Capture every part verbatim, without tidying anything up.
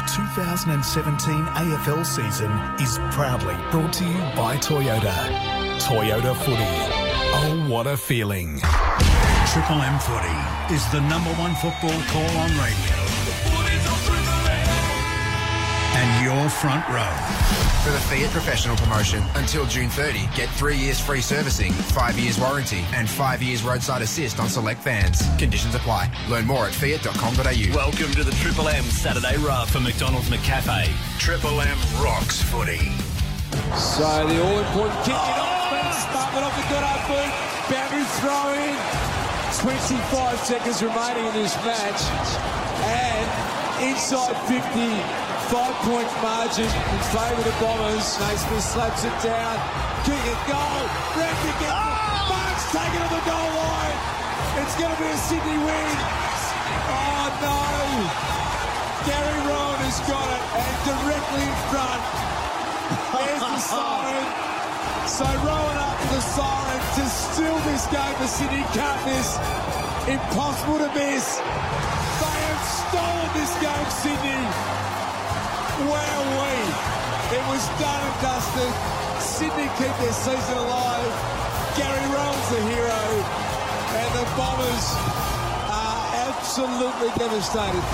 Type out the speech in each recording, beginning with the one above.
two thousand seventeen A F L season is proudly brought to you by Toyota. Toyota Footy. Oh, what a feeling. Triple M Footy is the number one football call on radio. And your front row. For the Fiat Professional promotion, until June thirtieth, get three years free servicing, five years warranty, and five years roadside assist on select vans. Conditions apply. Learn more at fiat dot com dot a u. Welcome to the Triple M Saturday Rub for McDonald's McCafe. Triple M rocks footy. So the all-important kick in offense, Sparkman off the Goddard boot, boundary throw in. twenty-five seconds remaining in this match, and inside fifty. Five-point margin in favour of the Bombers. Naismith slaps it down. Kick it, goal. Ramsey gets it. Marks taken on the goal line. It's going to be a Sydney win. Oh, no. Gary Rowan has got it, and directly in front. There's the siren. So Rowan up to the siren to steal this game for Sydney. Can't miss. Impossible to miss. They have stolen this game, Sydney. Wowee! It was done and dusted. Sydney keep their season alive. Gary Rowan's the hero. And the Bombers are absolutely devastated.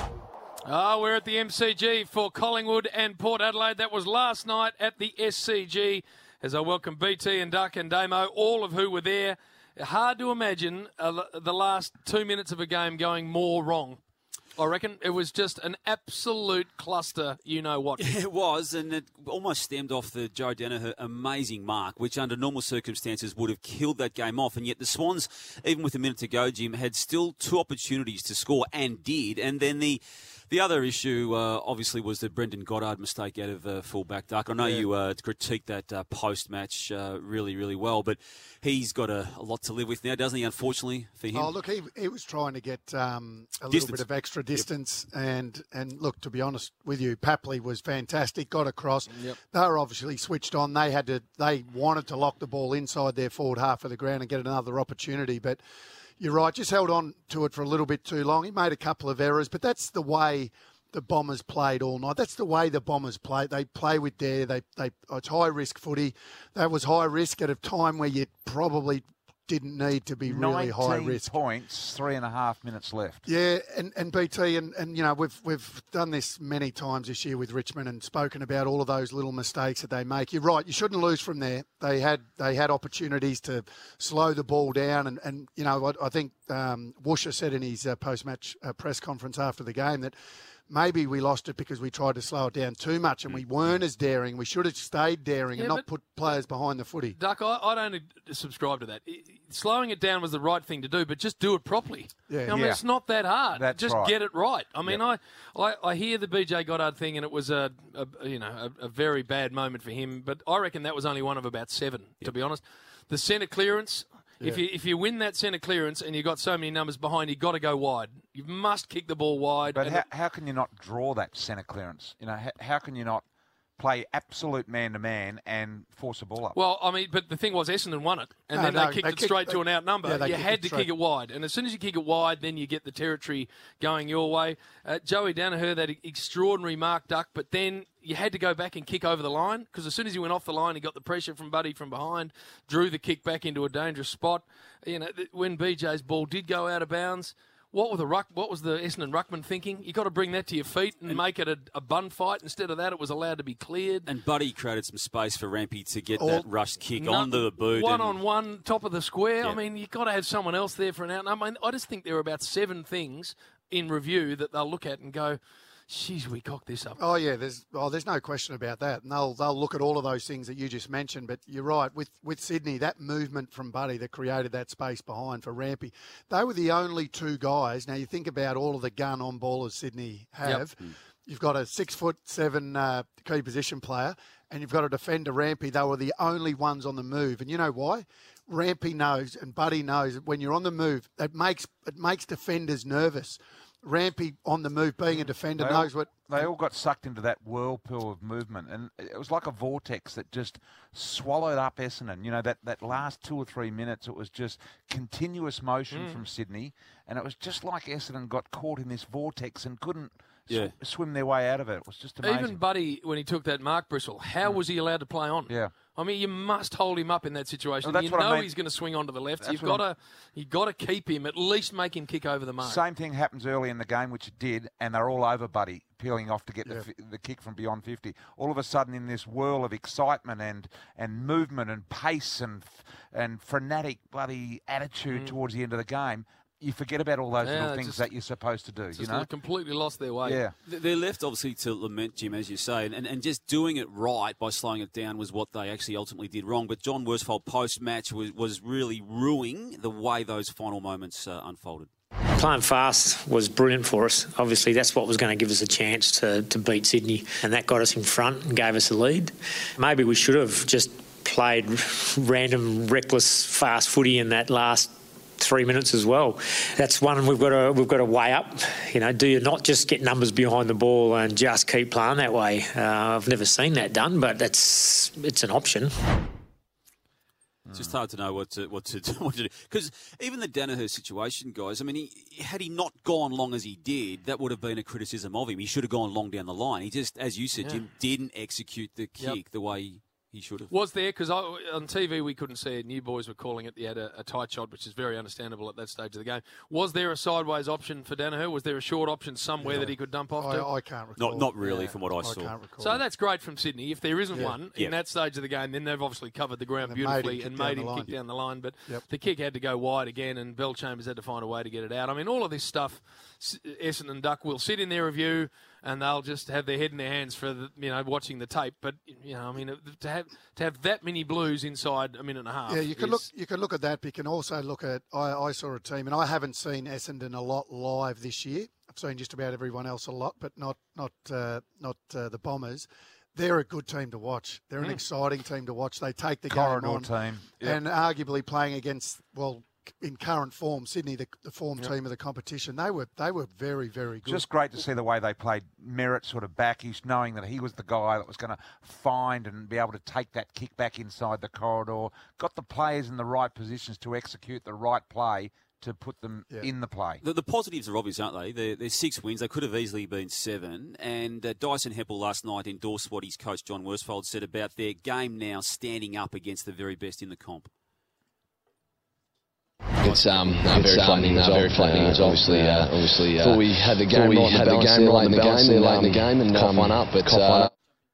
Oh, we're at the M C G for Collingwood and Port Adelaide. That was last night at the S C G. As I welcome B T and Duck and Damo, all of who were there. Hard to imagine uh, the last two minutes of a game going more wrong. I reckon it was just an absolute cluster, you-know-what. Yeah, it was, and it almost stemmed off the Joe Danaher amazing mark, which under normal circumstances would have killed that game off. And yet the Swans, even with a minute to go, Jim, had still two opportunities to score and did. And then the the other issue, uh, obviously, was the Brendan Goddard mistake out of uh, fullback Duck. I know yeah. you uh, critiqued that uh, post-match uh, really, really well, but he's got a, a lot to live with now, doesn't he, unfortunately, for him? Oh, look, he, he was trying to get um, a distance. little bit of extra distance. Yep. And, and look, to be honest with you, Papley was fantastic, got across. Yep. They were obviously switched on. They had to. They wanted to lock the ball inside their forward half of the ground and get another opportunity, but you're right, just held on to it for a little bit too long. He made a couple of errors, but that's the way the Bombers played all night. That's the way the Bombers play. They play with dare. They they it's high risk footy. That was high risk at a time where you probably didn't need to be really high risk. Points, three and a half minutes left. Yeah, and, and B T and, and you know we've we've done this many times this year with Richmond and spoken about all of those little mistakes that they make. You're right. You shouldn't lose from there. They had they had opportunities to slow the ball down, and, and you know I, I think um, Woosha said in his uh, post match uh, press conference after the game that maybe we lost it because we tried to slow it down too much and we weren't as daring. We should have stayed daring yeah, and not put players behind the footy. Duck, I, I don't subscribe to that. Slowing it down was the right thing to do, but just do it properly. Yeah. I mean, yeah. it's not that hard. That's just right. get it right. I mean, yep. I, I, I hear the B J Goddard thing, and it was a, a you know a, a very bad moment for him. But I reckon that was only one of about seven, yep. to be honest. The centre clearance. Yeah. If you if you win that centre clearance and you've got so many numbers behind, you've got to go wide. You must kick the ball wide. But how, how can you not draw that centre clearance? You know, how, how can you not play absolute man-to-man and force a ball up? Well, I mean, but the thing was Essendon won it, and no, then no, they kicked they it kicked, straight they, to an out number. Yeah, you had to straight. kick it wide, and as soon as you kick it wide, then you get the territory going your way. Uh, Joey Danaher, that extraordinary mark, Duck, but then you had to go back and kick over the line, because as soon as he went off the line, he got the pressure from Buddy from behind, drew the kick back into a dangerous spot. You know, when B J's ball did go out of bounds, what were the ruck, what was the Essendon ruckman thinking? You got to bring that to your feet and, and make it a, a bun fight. Instead of that, it was allowed to be cleared. And Buddy created some space for Rampy to get All, that rush kick no, onto the boot. One and, on one, top of the square. Yeah. I mean, you've got to have someone else there for an out. I mean, I just think there are about seven things in review that they'll look at and go, "Jeez, we cocked this up." Oh yeah, there's oh there's no question about that. And they'll they'll look at all of those things that you just mentioned. But you're right, with with Sydney, that movement from Buddy that created that space behind for Rampy, they were the only two guys. Now you think about all of the gun on ballers Sydney have. Yep. You've got a six foot seven uh, key position player, and you've got a defender, Rampy. They were the only ones on the move, and you know why? Rampy knows and Buddy knows that when you're on the move, it makes it makes defenders nervous. Rampy on the move, being a defender, they knows all, what... They all got sucked into that whirlpool of movement, and it was like a vortex that just swallowed up Essendon. You know, that, that last two or three minutes, it was just continuous motion mm. from Sydney, and it was just like Essendon got caught in this vortex and couldn't Yeah. sw- swim their way out of it. It was just amazing. Even Buddy, when he took that mark bristle, how was he allowed to play on? Yeah. I mean, you must hold him up in that situation. Well, that's you what I know mean. he's going to swing onto the left. That's You've what got to, you've got to keep him, at least make him kick over the mark. Same thing happens early in the game, which it did, and they're all over Buddy, peeling off to get Yeah. the, f- the kick from beyond fifty. All of a sudden, in this whirl of excitement and, and movement and pace and f- and frenetic bloody attitude Mm. towards the end of the game, you forget about all those Yeah, little it's things just- that you're supposed to do. You Just know, completely lost their way. yeah. They're left, obviously, to lament, Jim, as you say, and, and just doing it right by slowing it down was what they actually ultimately did wrong. But John Worsfold, post-match, was, was really ruining the way those final moments uh, unfolded. Playing fast was brilliant for us. Obviously, that's what was going to give us a chance to, to beat Sydney, and that got us in front and gave us a lead. Maybe we should have just played random, reckless, fast footy in that last three minutes as well. That's one we've got to we've got to weigh up. You know, do you not just get numbers behind the ball and just keep playing that way? Uh, I've never seen that done, but that's it's an option. It's just hard to know what to what to do, what to do. Because even the Danaher situation, guys. I mean, he, had he not gone long as he did, that would have been a criticism of him. He should have gone long down the line. He just, as you said, Yeah. Jim, didn't execute the kick Yep. the way he should have. Was there, because on T V we couldn't see it, New Boys were calling it, he had a, a tight shot, which is very understandable at that stage of the game. Was there a sideways option for Danaher? Was there a short option somewhere Yeah. that he could dump off to? I, I can't recall. Not, not really, Yeah. from what I, I saw. can't recall. So that's great from Sydney. If there isn't Yeah. one Yeah. in that stage of the game, then they've obviously covered the ground And they made him beautifully kick and down made the him line. kick down the line. But Yep. the kick had to go wide again, and Bellchambers had to find a way to get it out. I mean, all of this stuff, S- Essendon Duck will sit in their review and they'll just have their head in their hands for the, you know watching the tape. But you know, I mean, to have to have that many Blues inside a minute and a half. Yeah, you can is- look. You can look at that, but you can also look at. I, I saw a team, and I haven't seen Essendon a lot live this year. I've seen just about everyone else a lot, but not not uh, not uh, the Bombers. They're a good team to watch. They're an Mm. exciting team to watch. They take the Corridor game on, team. Yep. and arguably playing against well. In current form, Sydney, the, the form Yep. team of the competition, they were they were very, very good. Just great to see the way they played Merritt sort of backish, knowing that he was the guy that was going to find and be able to take that kick back inside the corridor. Got the players in the right positions to execute the right play to put them Yeah. in the play. The, the positives are obvious, aren't they? They're, they're six wins. They could have easily been seven. And uh, Dyson Heppel last night endorsed what his coach John Worsfold said about their game now standing up against the very best in the comp. It's um, a very flattening result. Very flattening uh, result. Obviously, uh, obviously, uh, thought we had the game right in the balance there, late in the game, late in the game, and cough one up. But uh,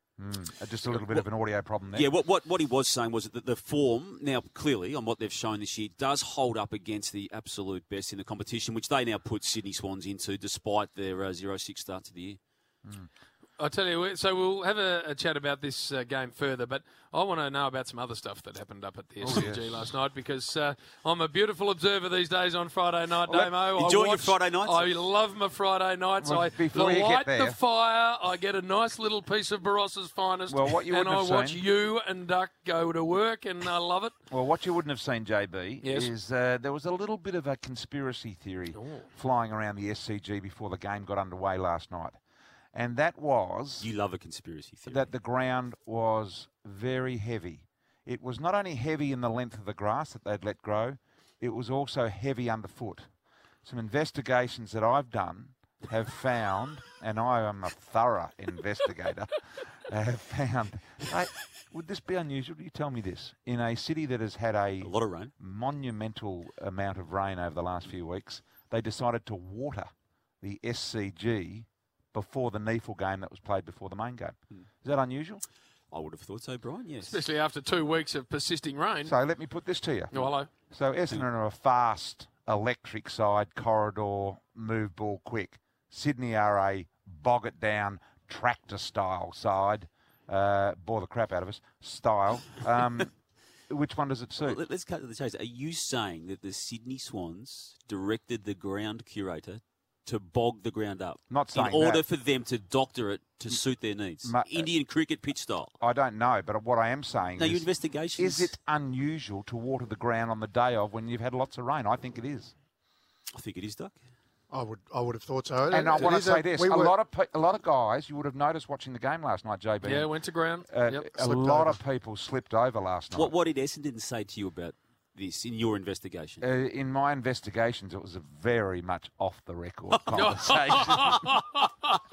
Mm, just a little bit of an audio problem there. Yeah, what, what what he was saying was that the form, now clearly on what they've shown this year, does hold up against the absolute best in the competition, which they now put Sydney Swans into despite their uh, zero six start to the year. Mm. I'll tell you, so we'll have a, a chat about this uh, game further, but I want to know about some other stuff that happened up at the Oh, S C G yes. last night because uh, I'm a beautiful observer these days on Friday night, Well, Damo. enjoying I your watch, Friday nights? I love my Friday nights. Well, I before you get light there- the fire. I get a nice little piece of Barossa's finest, Well, what you and wouldn't I have watch seen- you and Duck go to work, and I love it. Well, what you wouldn't have seen, J B, Yes. is uh, there was a little bit of a conspiracy theory Oh. flying around the S C G before the game got underway last night. And that was You love a conspiracy theory. that the ground was very heavy. It was not only heavy in the length of the grass that they'd let grow, it was also heavy underfoot. Some investigations that I've done have found, and I am a thorough investigator, have found, hey, would this be unusual? You tell me this. In a city that has had a, a lot of rain. monumental amount of rain over the last few weeks, they decided to water the S C G before the N E F L game that was played before the main game. Hmm. Is that unusual? I would have thought so, Brian, yes. Especially after two weeks of persisting rain. So let me put this to you. Oh, hello. So Essendon are a fast, electric side, corridor, move ball quick. Sydney are a bog it down, tractor style side, uh, bore the crap out of us, style. Um, which one does it suit? Well, let- let's cut to the chase. Are you saying that the Sydney Swans directed the ground curator to bog the ground up Not saying in order that. for them to doctor it to suit their needs? Ma- Indian cricket pitch style. I don't know, but what I am saying No, your is, investigations. is it unusual to water the ground on the day of when you've had lots of rain? I think it is. I think it is, Duck. I would I would have thought so. And I It want to is say this: we a were- lot of pe- a lot of guys, you would have noticed watching the game last night, J B. Yeah, went to ground. Uh, Yep. a Slipped lot over. of people slipped over last night. What, what did Essendon say to you about this in your investigation? Uh, in my investigations, it was a very much off the record conversation.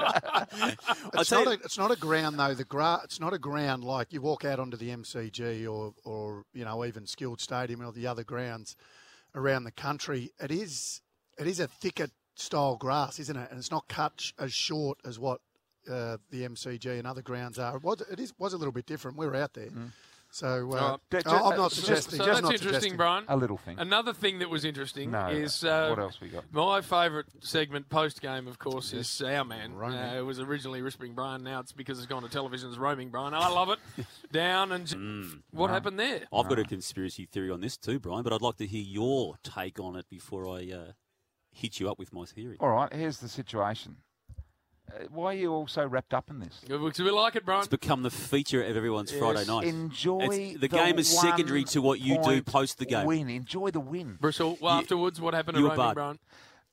It's not, a, it's not a ground, though. The gra- It's not a ground like you walk out onto the M C G or, or you know, even Skilled Stadium or the other grounds around the country. It is it is a thicker style grass, isn't it? And it's not cut sh- as short as what uh, the M C G and other grounds are. It was, it is, was a little bit different. We were out there. Mm. So uh, uh, oh, I'm not suggesting. So just that's not interesting, suggesting. Brian. A little thing. Another thing that was interesting no, is uh, what else we got? My favourite segment post game, of course, yes. is Our Man. Roaming. Uh, it was originally Risping Brian. Now it's because it's gone to television as Roaming Brian. I love it. Down and mm, what no. happened there? I've got a conspiracy theory on this too, Brian, but I'd like to hear your take on it before I uh, hit you up with my theory. All right, here's the situation. Uh, why are you all so wrapped up in this? Because we like it, Brian. It's become the feature of everyone's yes. Friday night. Enjoy it's, the, the game is secondary to what you do post the game. Win. Enjoy the win. Bristol, well, you, afterwards, what happened to Roaming barred. Brian?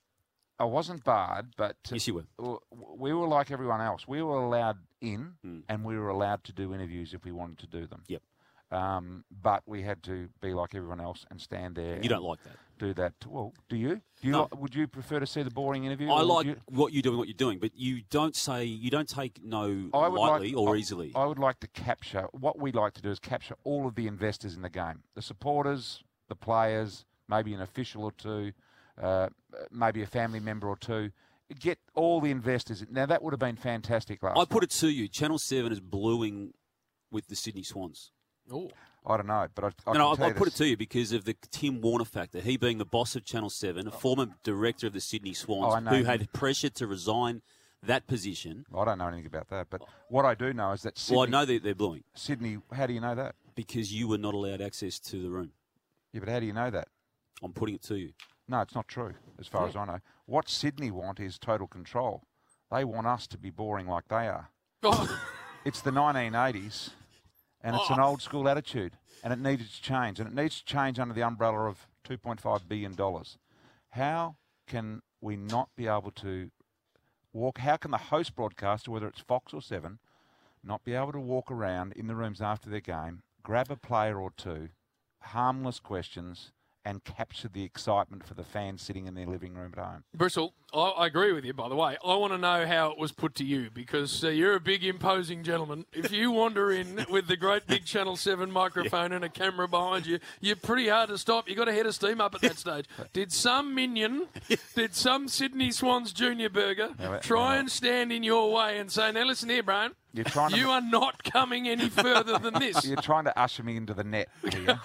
I wasn't barred, but uh, yes, you were. We were like everyone else. We were allowed in, mm. and we were allowed to do interviews if we wanted to do them. Yep. Um, but we had to be like everyone else and stand there. You don't like that. Do that. Well, do you? Do you no. like, would you prefer to see the boring interview? I like you? what you're doing, what you're doing, but you don't say you don't take no I would lightly like, or I, easily. I would like to capture what we like to do is capture all of the investors in the game, the supporters, the players, maybe an official or two, uh, maybe a family member or two. Get all the investors. Now that would have been fantastic last I put night. it to you. Channel Seven is bluing with the Sydney Swans. Oh. I don't know, but I, I no, can no, I'll put this. it to you because of the Tim Warner factor. He being the boss of Channel Seven, a former director of the Sydney Swans, oh, who had pressure to resign that position. I don't know anything about that, but what I do know is that Sydney... Well, I know that they're bluing. Sydney, how do you know that? Because you were not allowed access to the room. Yeah, but how do you know that? I'm putting it to you. No, it's not true, as far yeah. as I know. What Sydney want is total control. They want us to be boring like they are. Oh. It's the nineteen eighties, and it's oh. an old school attitude, and it needs to change, and it needs to change under the umbrella of two point five billion dollars. How can we not be able to walk, how can the host broadcaster, whether it's Fox or Seven, not be able to walk around in the rooms after their game, grab a player or two, harmless questions, and capture the excitement for the fans sitting in their living room at home? Bristol, I, I agree with you, by the way. I want to know how it was put to you, because uh, you're a big, imposing gentleman. If you wander in with the great big Channel seven microphone yeah. and a camera behind you, you're pretty hard to stop. You've got a head of steam up at that stage. Did some minion, did some Sydney Swans Junior Burger no, try no. and stand in your way and say, now listen here, Brian, You're trying to you are not coming any further than this. You're trying to usher me into the net here.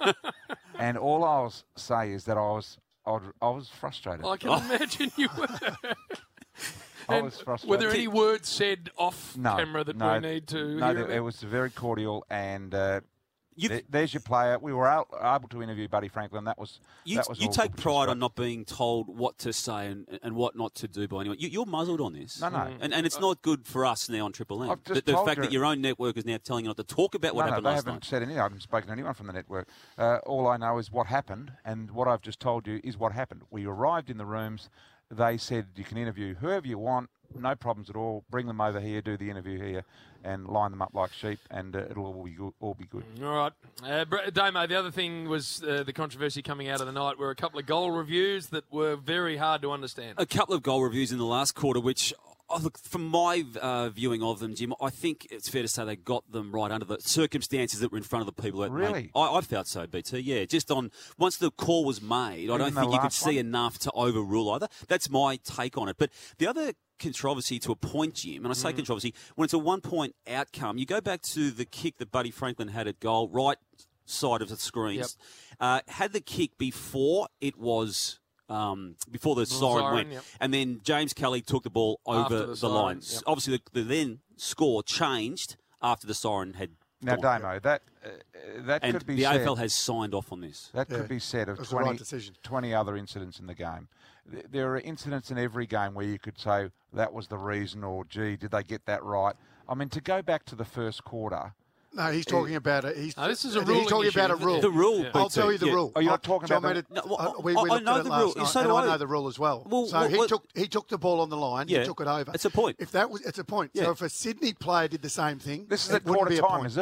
And all I'll say is that I was I was frustrated. I can oh. imagine you were. I was frustrated. Were there any words said off no, camera that no, we need to No, hear there, about? it was very cordial, and uh, there, there's your player. We were out, able to interview Buddy Franklin. That was You, that was you all take good. pride on not being told what to say and, and what not to do by anyone. You, you're muzzled on this. No, no. Mm. And, and it's not good for us now on Triple M. I've just The, the told fact you- that your own network is now telling you not to talk about what no, happened no, they last haven't night. said anything. I haven't spoken to anyone from the network. Uh, all I know is what happened, and what I've just told you is what happened. We arrived in the rooms. They said you can interview whoever you want, no problems at all. Bring them over here, do the interview here, and line them up like sheep, and uh, it'll all be good. All be good. All right. Uh, Br- Damo, the other thing was uh, the controversy coming out of the night were a couple of goal reviews that were very hard to understand. A couple of goal reviews in the last quarter, which, oh, look, from my uh, viewing of them, Jim, I think it's fair to say they got them right under the circumstances that were in front of the people. That Really? made, I, I felt so, B T. Yeah, just on once the call was made, I Even don't the think you could last see one? enough to overrule either. That's my take on it. But the other controversy to a point, Jim, and I say Mm. controversy, when it's a one-point outcome, you go back to the kick that Buddy Franklin had at goal, right side of the screens. Yep. Uh, had the kick before it was... Um, before the Siren, siren went. yep. And then James Kelly took the ball After over the the, siren, line. yep. Obviously, the, the then score changed after the siren had Now, gone. Damo, that uh, that And could be the said. A F L has signed off on this. That Yeah, could be said of it was the right twenty, decision. twenty other incidents in the game. Th- There are incidents in every game where you could say that was the reason, or gee, did they get that right? I mean, to go back to the first quarter. No, he's talking about it. He's, No, this is a he's ruling talking issue, about a isn't it? rule. The rule, Yeah. I'll B T, tell you the yeah. rule. Oh, you're I'll- not talking do you about want the- me to- No, well, uh, we, I- we I looked know at it the last rule. night, So and do I I. know the rule as well. Well, so what- he what- took he took the ball on the line. Yeah. He took it over. It's a point. If that was, it's a point. Yeah. So if a Sydney player did the same thing, This is it at wouldn't quarter be a time, point. is it? Yeah.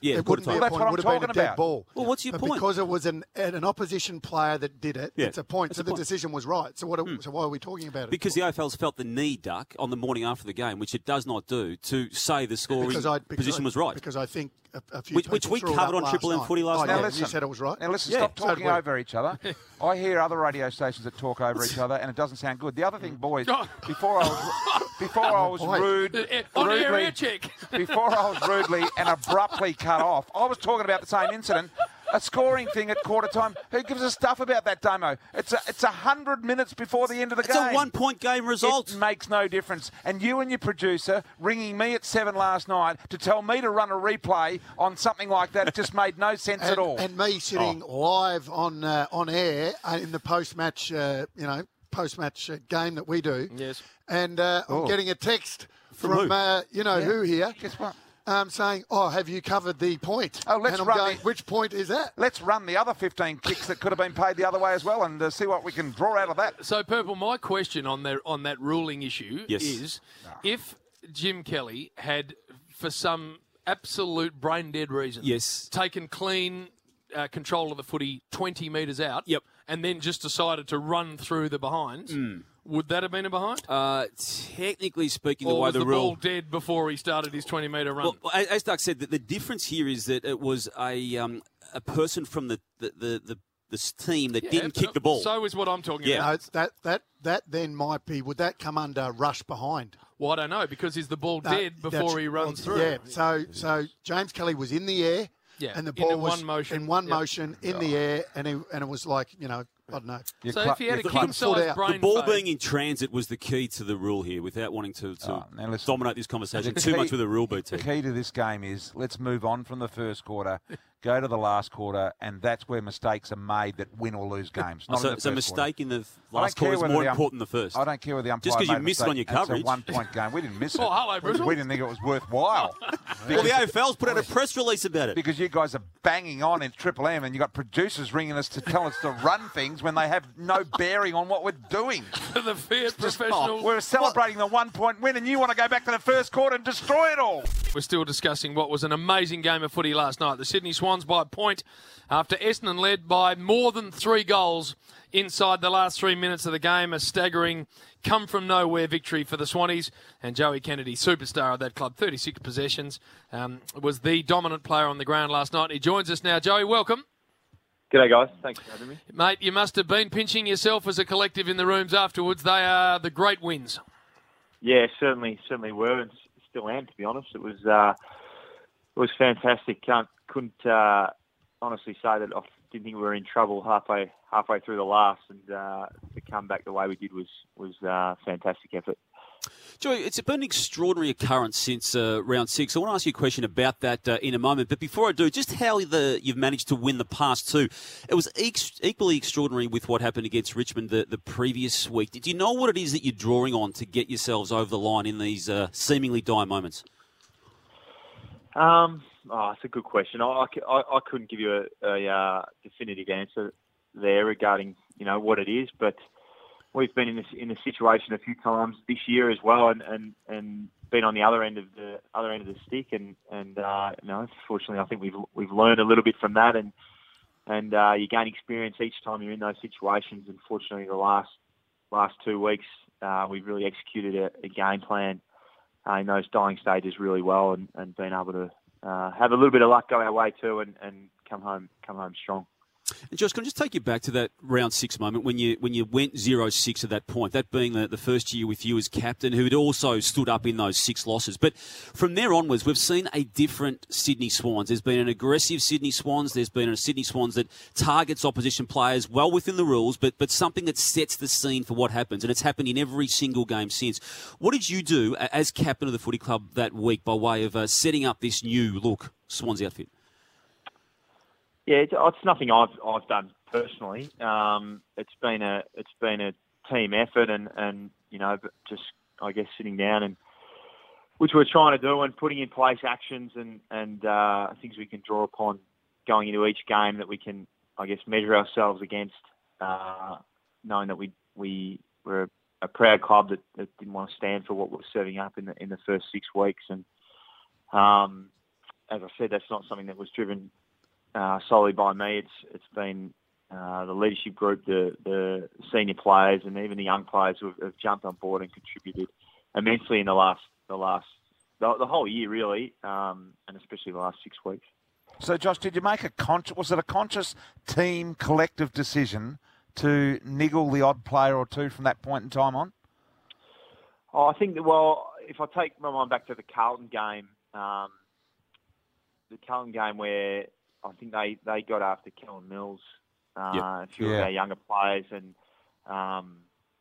Yeah, it wouldn't be a Well, that's point. what It I'm would have been a talking dead about. ball. Well, what's your but point? Because it was an an opposition player that did it, Yeah, it's a point. that's So a the point. decision was right. So what? So why are we talking about it? Because the A F L's felt the need, Duck, on the morning after the game, which it does not do, to say the scoring because I, because position I, was right. Because I think a, a few Which- which people we threw it covered up on Triple M last footy night. last Oh, night. yeah, Now listen, you said it was right. Now listen, Yeah, stop so did talking we. over each other. I hear other radio stations that talk over each other, and it doesn't sound good. The other thing, boys, before I was before I was Why? rude, On air rudely, air check. before I was rudely and abruptly cut off, I was talking about the same incident. A scoring thing at quarter time. Who gives a stuff about that, Damo? It's a it's a hundred minutes before the end of the It's game. a one-point game result. It makes no difference. And you and your producer ringing me at seven last night to tell me to run a replay on something like that, it just made no sense and, at all. and me sitting live on uh, on air uh, in the post-match, uh, you know, post-match uh, game that we do. Yes. And uh, I'm Oh. getting a text From from, who? uh, you know Yeah. who here. Guess what? Um, saying, "Oh, have you covered the point?" Oh, let's and I'm run going, the- which point is that? Let's run the other fifteen kicks that could have been paid the other way as well, and uh, see what we can draw out of that. So, Purple, my question on that on that ruling issue Yes. is, if Jim Kelly had, for some absolute brain dead reason, Yes. taken clean uh, control of the footy twenty metres out, Yep. and then just decided to run through the behinds, would that have been a behind? Uh, technically speaking, the or way was the, the rule. ball dead before he started his twenty metre run? Well, as as Doug said, the, the difference here is that it was a um, a person from the the, the, the this team that Yeah, didn't kick the ball. So is what I'm talking Yeah. about. No, it's that that that then might be. Would that come under rush behind? Well, I don't know, because is the ball No, dead before that's- he runs well, through? Yeah. So so James Kelly was in the air. Yeah, And the in ball the was one motion. in one Yep. motion in the air, and he, and it was like, you know, I don't know. You So cla- if he had you a cla- king-size out. brain The ball fade- being in transit was the key to the rule here, without wanting to, to Oh, now listen. dominate this conversation The too key- much with the rule, B The T. key to this game is let's move on from the first quarter, go to the last quarter, and that's where mistakes are made that win or lose games. Not So, in the so first mistake in the I don't last care quarter is whether more the um- important than the first. I don't care whether the umpire Just 'cause you made a missed it on mistake. your It's coverage. a one-point game. We didn't miss it. Oh, hello, Bruce. We didn't think it was worthwhile. Well, the A F L's put out a press release about it. Because you guys are banging on in Triple M and you've got producers ringing us to tell us to run things when they have no bearing on what we're doing. the Fiat Just- professional. we're celebrating the one-point win and you want to go back to the first quarter and destroy it all. We're still discussing what was an amazing game of footy last night. The Sydney Swans by a point after Essendon led by more than three goals inside the last three minutes of the game. A staggering come-from-nowhere victory for the Swannies. And Joey Kennedy, superstar of that club, thirty-six possessions, um, was the dominant player on the ground last night. He joins us now. Joey, welcome. G'day, guys. Thanks for having me. Mate, you must have been pinching yourself as a collective in the rooms afterwards. They are the great wins. Yeah, certainly, certainly were, and s- still am, to be honest. It was, uh, it was fantastic. Can't, couldn't uh, honestly say that I didn't think we were in trouble halfway, halfway through the last, and uh, to come back the way we did was, was uh, fantastic effort. Joey, it's been an extraordinary occurrence since uh, round six. I want to ask you a question about that uh, in a moment. But before I do, just how the, you've managed to win the past two. It was ex- equally extraordinary with what happened against Richmond the, the previous week. Do you know what it is that you're drawing on to get yourselves over the line in these uh, seemingly dire moments? Um, oh, it's a good question. I, I, I couldn't give you a, a uh, definitive answer there regarding, you know, what it is, but we've been in this in this situation a few times this year as well, and, and, and been on the other end of the other end of the stick, and and uh, you know, fortunately, I think we've we've learned a little bit from that, and and uh, you gain experience each time you're in those situations. And fortunately, the last last two weeks, uh, we've really executed a, a game plan uh, in those dying stages really well, and, and been able to uh, have a little bit of luck go our way too, and, and come home come home strong. And Josh, can I just take you back to that round six moment when you when you went zero six at that point, that being the, the first year with you as captain, who had also stood up in those six losses. But from there onwards, we've seen a different Sydney Swans. There's been an aggressive Sydney Swans. There's been a Sydney Swans that targets opposition players well within the rules, but, but something that sets the scene for what happens. And it's happened in every single game since. What did you do as captain of the footy club that week by way of uh, setting up this new look Swans outfit? Yeah, it's, it's nothing I've I've done personally. Um, it's been a it's been a team effort, and, and you know, just I guess sitting down and which we're trying to do, and putting in place actions and and uh, things we can draw upon going into each game that we can, I guess, measure ourselves against. Uh, knowing that we we were a, a proud club that, that didn't want to stand for what we were serving up in the in the first six weeks, and um, as I said, that's not something that was driven uh, solely by me. It's it's been uh, the leadership group, the the senior players, and even the young players who have, have jumped on board and contributed immensely in the last the last the, the whole year, really, um, and especially the last six weeks. So, Josh, did you make a conscious? Was it a conscious team collective decision to niggle the odd player or two from that point in time on? Oh, I think that, well, if I take my mind back to the Carlton game, um, the Carlton game where I think they, they got after Kellen Mills, uh, yep. a few yeah. of our younger players, and um,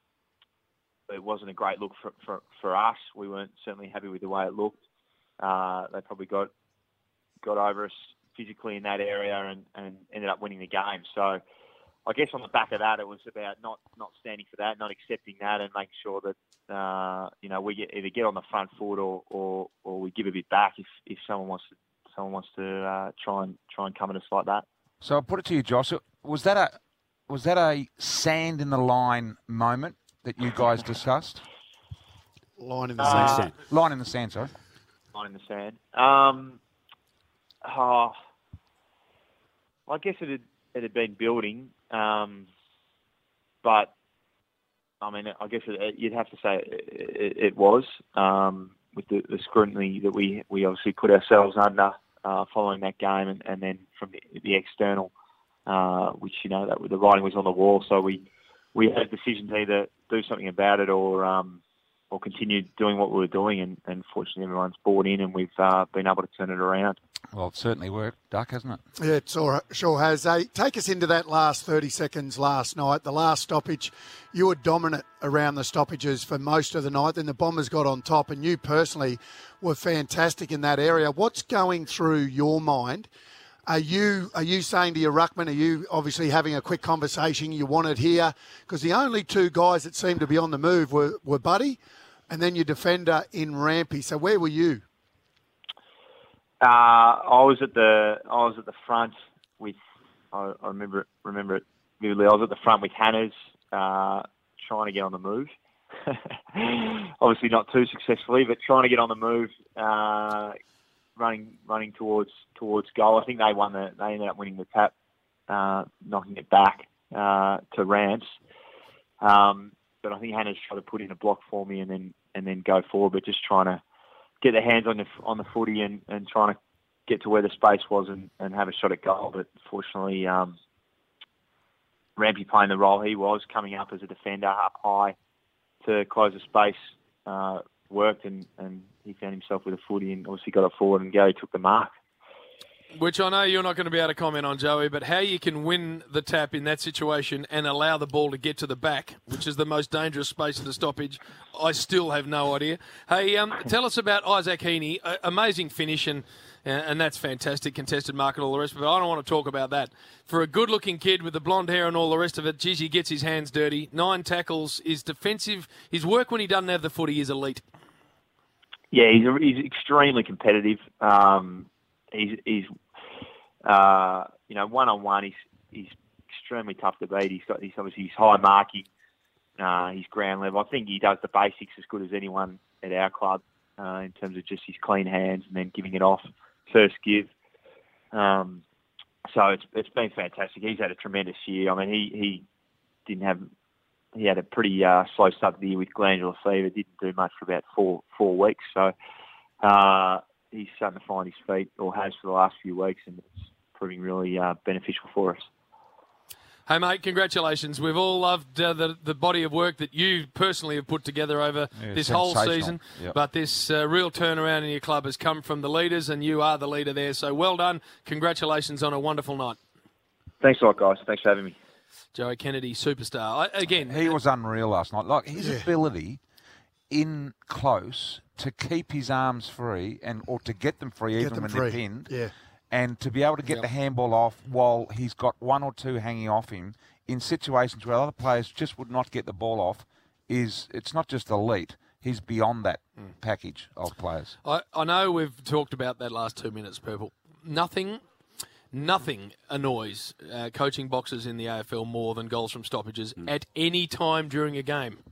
it wasn't a great look for, for, for us. We weren't certainly happy with the way it looked. Uh, they probably got got over us physically in that area and, and ended up winning the game. So I guess on the back of that, it was about not, not standing for that, not accepting that, and making sure that uh, you know we get, either get on the front foot or, or, or we give a bit back if, if someone wants to someone wants to uh, try and try and come at us like that. So I'll put it to you, Josh. Was that a was that a sand in the line moment that you guys discussed? Line in the uh, sand. Line in the sand, sorry. Line in the sand. Um, oh, I guess it had it had been building. Um, but, I mean, I guess it, you'd have to say it, it, it was, um, with the, the scrutiny that we, we obviously put ourselves under uh, following that game, and, and then from the, the external, uh, which, you know, that the writing was on the wall. So we, we had a decision to either do something about it or um, or continue doing what we were doing, and, and fortunately everyone's bought in and we've uh, been able to turn it around. Well, it certainly worked, Duck, hasn't it? Yeah, it sure, sure has. Hey, take us into that last thirty seconds last night, the last stoppage. You were dominant around the stoppages for most of the night. Then the Bombers got on top, and you personally were fantastic in that area. What's going through your mind? Are you are you saying to your ruckman, are you obviously having a quick conversation, you want it here? Because the only two guys that seemed to be on the move were, were Buddy and then your defender in Rampy. So where were you? Uh, I was at the I was at the front with I, I remember remember it vividly. I was at the front with Hannahs, uh, trying to get on the move. Obviously not too successfully, but trying to get on the move, uh, running running towards towards goal. I think they won the they ended up winning the tap, uh, knocking it back uh, to Rance. Um, but I think Hannahs tried to put in a block for me and then and then go forward, but just trying to get their hands on the on the footy and, and trying to get to where the space was and, and have a shot at goal. But fortunately, um, Rampy playing the role he was, coming up as a defender up high to close the space, uh, worked, and, and he found himself with a footy and obviously got it forward, and Gary took the mark. Which I know you're not going to be able to comment on, Joey, but how you can win the tap in that situation and allow the ball to get to the back, which is the most dangerous space of the stoppage, I still have no idea. Hey, um, tell us about Isaac Heaney. Uh, amazing finish, and and that's fantastic, contested mark and all the rest of it. I don't want to talk about that. For a good-looking kid with the blonde hair and all the rest of it, geez, he gets his hands dirty. Nine tackles, his defensive, his work when he doesn't have the footy is elite. Yeah, he's, he's extremely competitive. Um, he's, he's uh, you know, one-on-one, he's, he's extremely tough to beat. He's got, he's obviously he's high marking, uh, he's ground level. I think he does the basics as good as anyone at our club uh, in terms of just his clean hands and then giving it off, first give. Um, so it's it's been fantastic. He's had a tremendous year. I mean, he, he didn't have he had a pretty uh, slow start to the year with glandular fever. Didn't do much for about four four weeks. So uh, he's starting to find his feet, or has for the last few weeks, and it's proving really uh, beneficial for us. Hey, mate, congratulations. We've all loved uh, the, the body of work that you personally have put together over yeah, this whole season. Yep. But this uh, real turnaround in your club has come from the leaders, and you are the leader there. So well done. Congratulations on a wonderful night. Thanks a lot, guys. Thanks for having me. Joey Kennedy, superstar. I, again, he was unreal last night. Like his Yeah. ability in close to keep his arms free and or to get them free Get even them when free. they're pinned. Yeah. And to be able to get Yep. the handball off while he's got one or two hanging off him in situations where other players just would not get the ball off is it's not just elite. He's beyond that Mm. package of players. I, I know we've talked about that last two minutes, Purple. Nothing, nothing annoys uh, coaching boxes in the A F L more than goals from stoppages Mm. at any time during a game.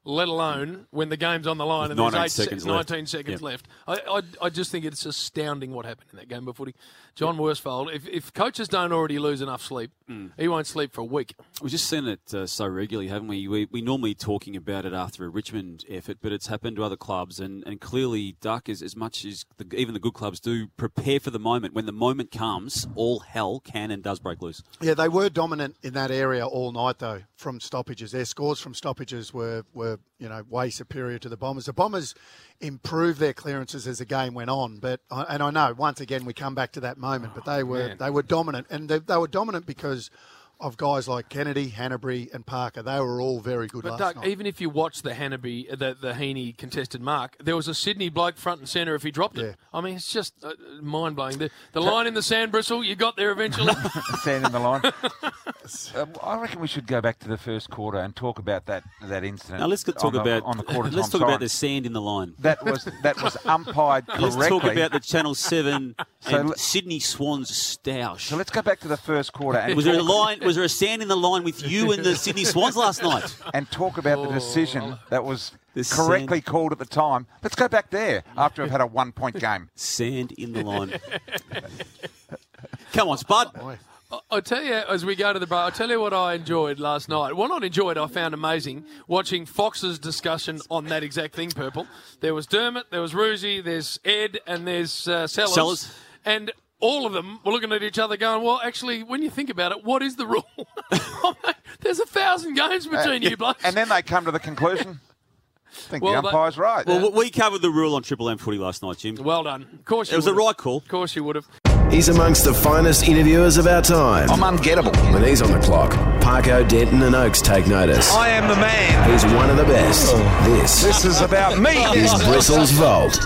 let alone when the game's on the line With and there's nineteen eight seconds se- left. nineteen seconds Yep. left. I, I, I just think it's astounding what happened in that game of footy. John Worsfold, if, if coaches don't already lose enough sleep, Mm. he won't sleep for a week. We've just seen it uh, so regularly, haven't we? we? We normally talking about it after a Richmond effort, but it's happened to other clubs, and, and clearly Duck, is as much as the, even the good clubs do, prepare for the moment. When the moment comes, all hell can and does break loose. Yeah, they were dominant in that area all night, though, from stoppages. Their scores from stoppages were, were you know, way superior to the Bombers. The Bombers improved their clearances as the game went on, but and I know once again we come back to that moment, but they were Man. they were dominant, and they, they were dominant because of guys like Kennedy, Hanbury, and Parker. They were all very good But last Doug, night. even if you watch the Hannaby, the, the Heaney contested mark, there was a Sydney bloke front and centre if he dropped it. Yeah. I mean, it's just uh, mind-blowing. The, the line in the sand bristle, you got there eventually. Sand in the line. uh, I reckon we should go back to the first quarter and talk about that that incident. Now let's go talk on the, about on the quarter let's time talk about siren. the sand in the line. That was that was umpired correctly. Let's talk about the Channel Seven So and let- Sydney Swans stoush. So let's go back to the first quarter and Was there a talk- line? Was there a sand in the line with you and the Sydney Swans last night? and talk about the decision that was The correctly sand- called at the time. Let's go back there after we've had a one-point game. Sand in the line. Come on, Spud. I- I'll tell you, as we go to the break, I'll tell you what I enjoyed last night. Well, not enjoyed, I found amazing, watching Fox's discussion on that exact thing, Purple. There was Dermot, there was Roosie, there's Ed, and there's uh, Sellers. Sellers. And all of them were looking at each other going, well, actually, when you think about it, what is the rule? Oh, mate, there's a thousand games between you blokes. And then they come to the conclusion, I think Well, the they- umpire's right. Well, we covered the rule on Triple M footy last night, Jim. Well done. Of course you It was the would've. right call. Of course you would have. He's amongst the finest interviewers of our time. I'm ungettable. When he's on the clock, Parko, Denton and Oakes take notice. I am the man. He's one of the best. This, This is about me. is Bristles Vault.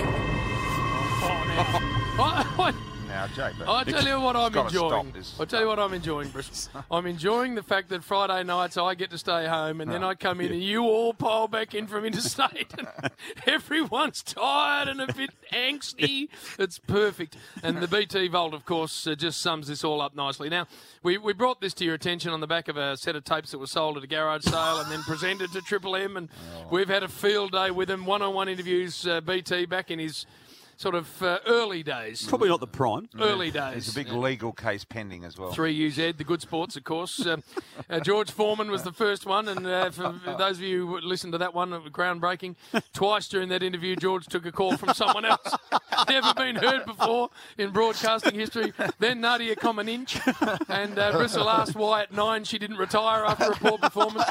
I, now, Jake, but I tell you what I'm gotta enjoying. stop this. I'll tell you what I'm enjoying, Bristol. I'm enjoying the fact that Friday nights I get to stay home and then I come in and you all pile back in from interstate and everyone's tired and a bit angsty. It's perfect. And the B T Vault, of course, uh, just sums this all up nicely. Now, we, we brought this to your attention on the back of a set of tapes that was sold at a garage sale and then presented to Triple M, and we've had a field day with him, one-on-one interviews, uh, B T back in his sort of uh, early days. Probably not the prime. Early There's days. a big legal case pending as well. three U Z, the good sports, of course. Um, uh, George Foreman was the first one, and uh, for those of you who listened to that one, it was groundbreaking. Twice during that interview, George took a call from someone else. Never been heard before in broadcasting history. Then Nadia Comaneci, and uh, Bristol asked why at nine she didn't retire after a poor performance.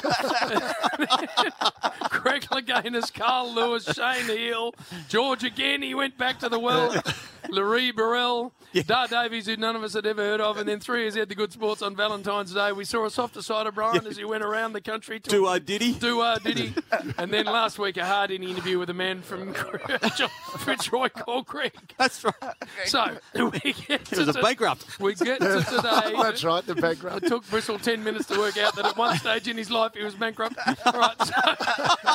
Greg Louganis, Carl Lewis, Shane Hill, George again, he went back to the well. Larry Burrell, Dar Davies, who none of us had ever heard of, and then three years had the good sports on Valentine's Day. We saw a softer side of Brian as he went around the country. Do I did he? Do I did he? And then last week a hard hitting interview with a man from Fitzroy called Greg. That's right. So we get He was to a bankrupt. We get to today. That's right, the background. It took Bristol ten minutes to work out that at one stage in his life he was bankrupt. All right, so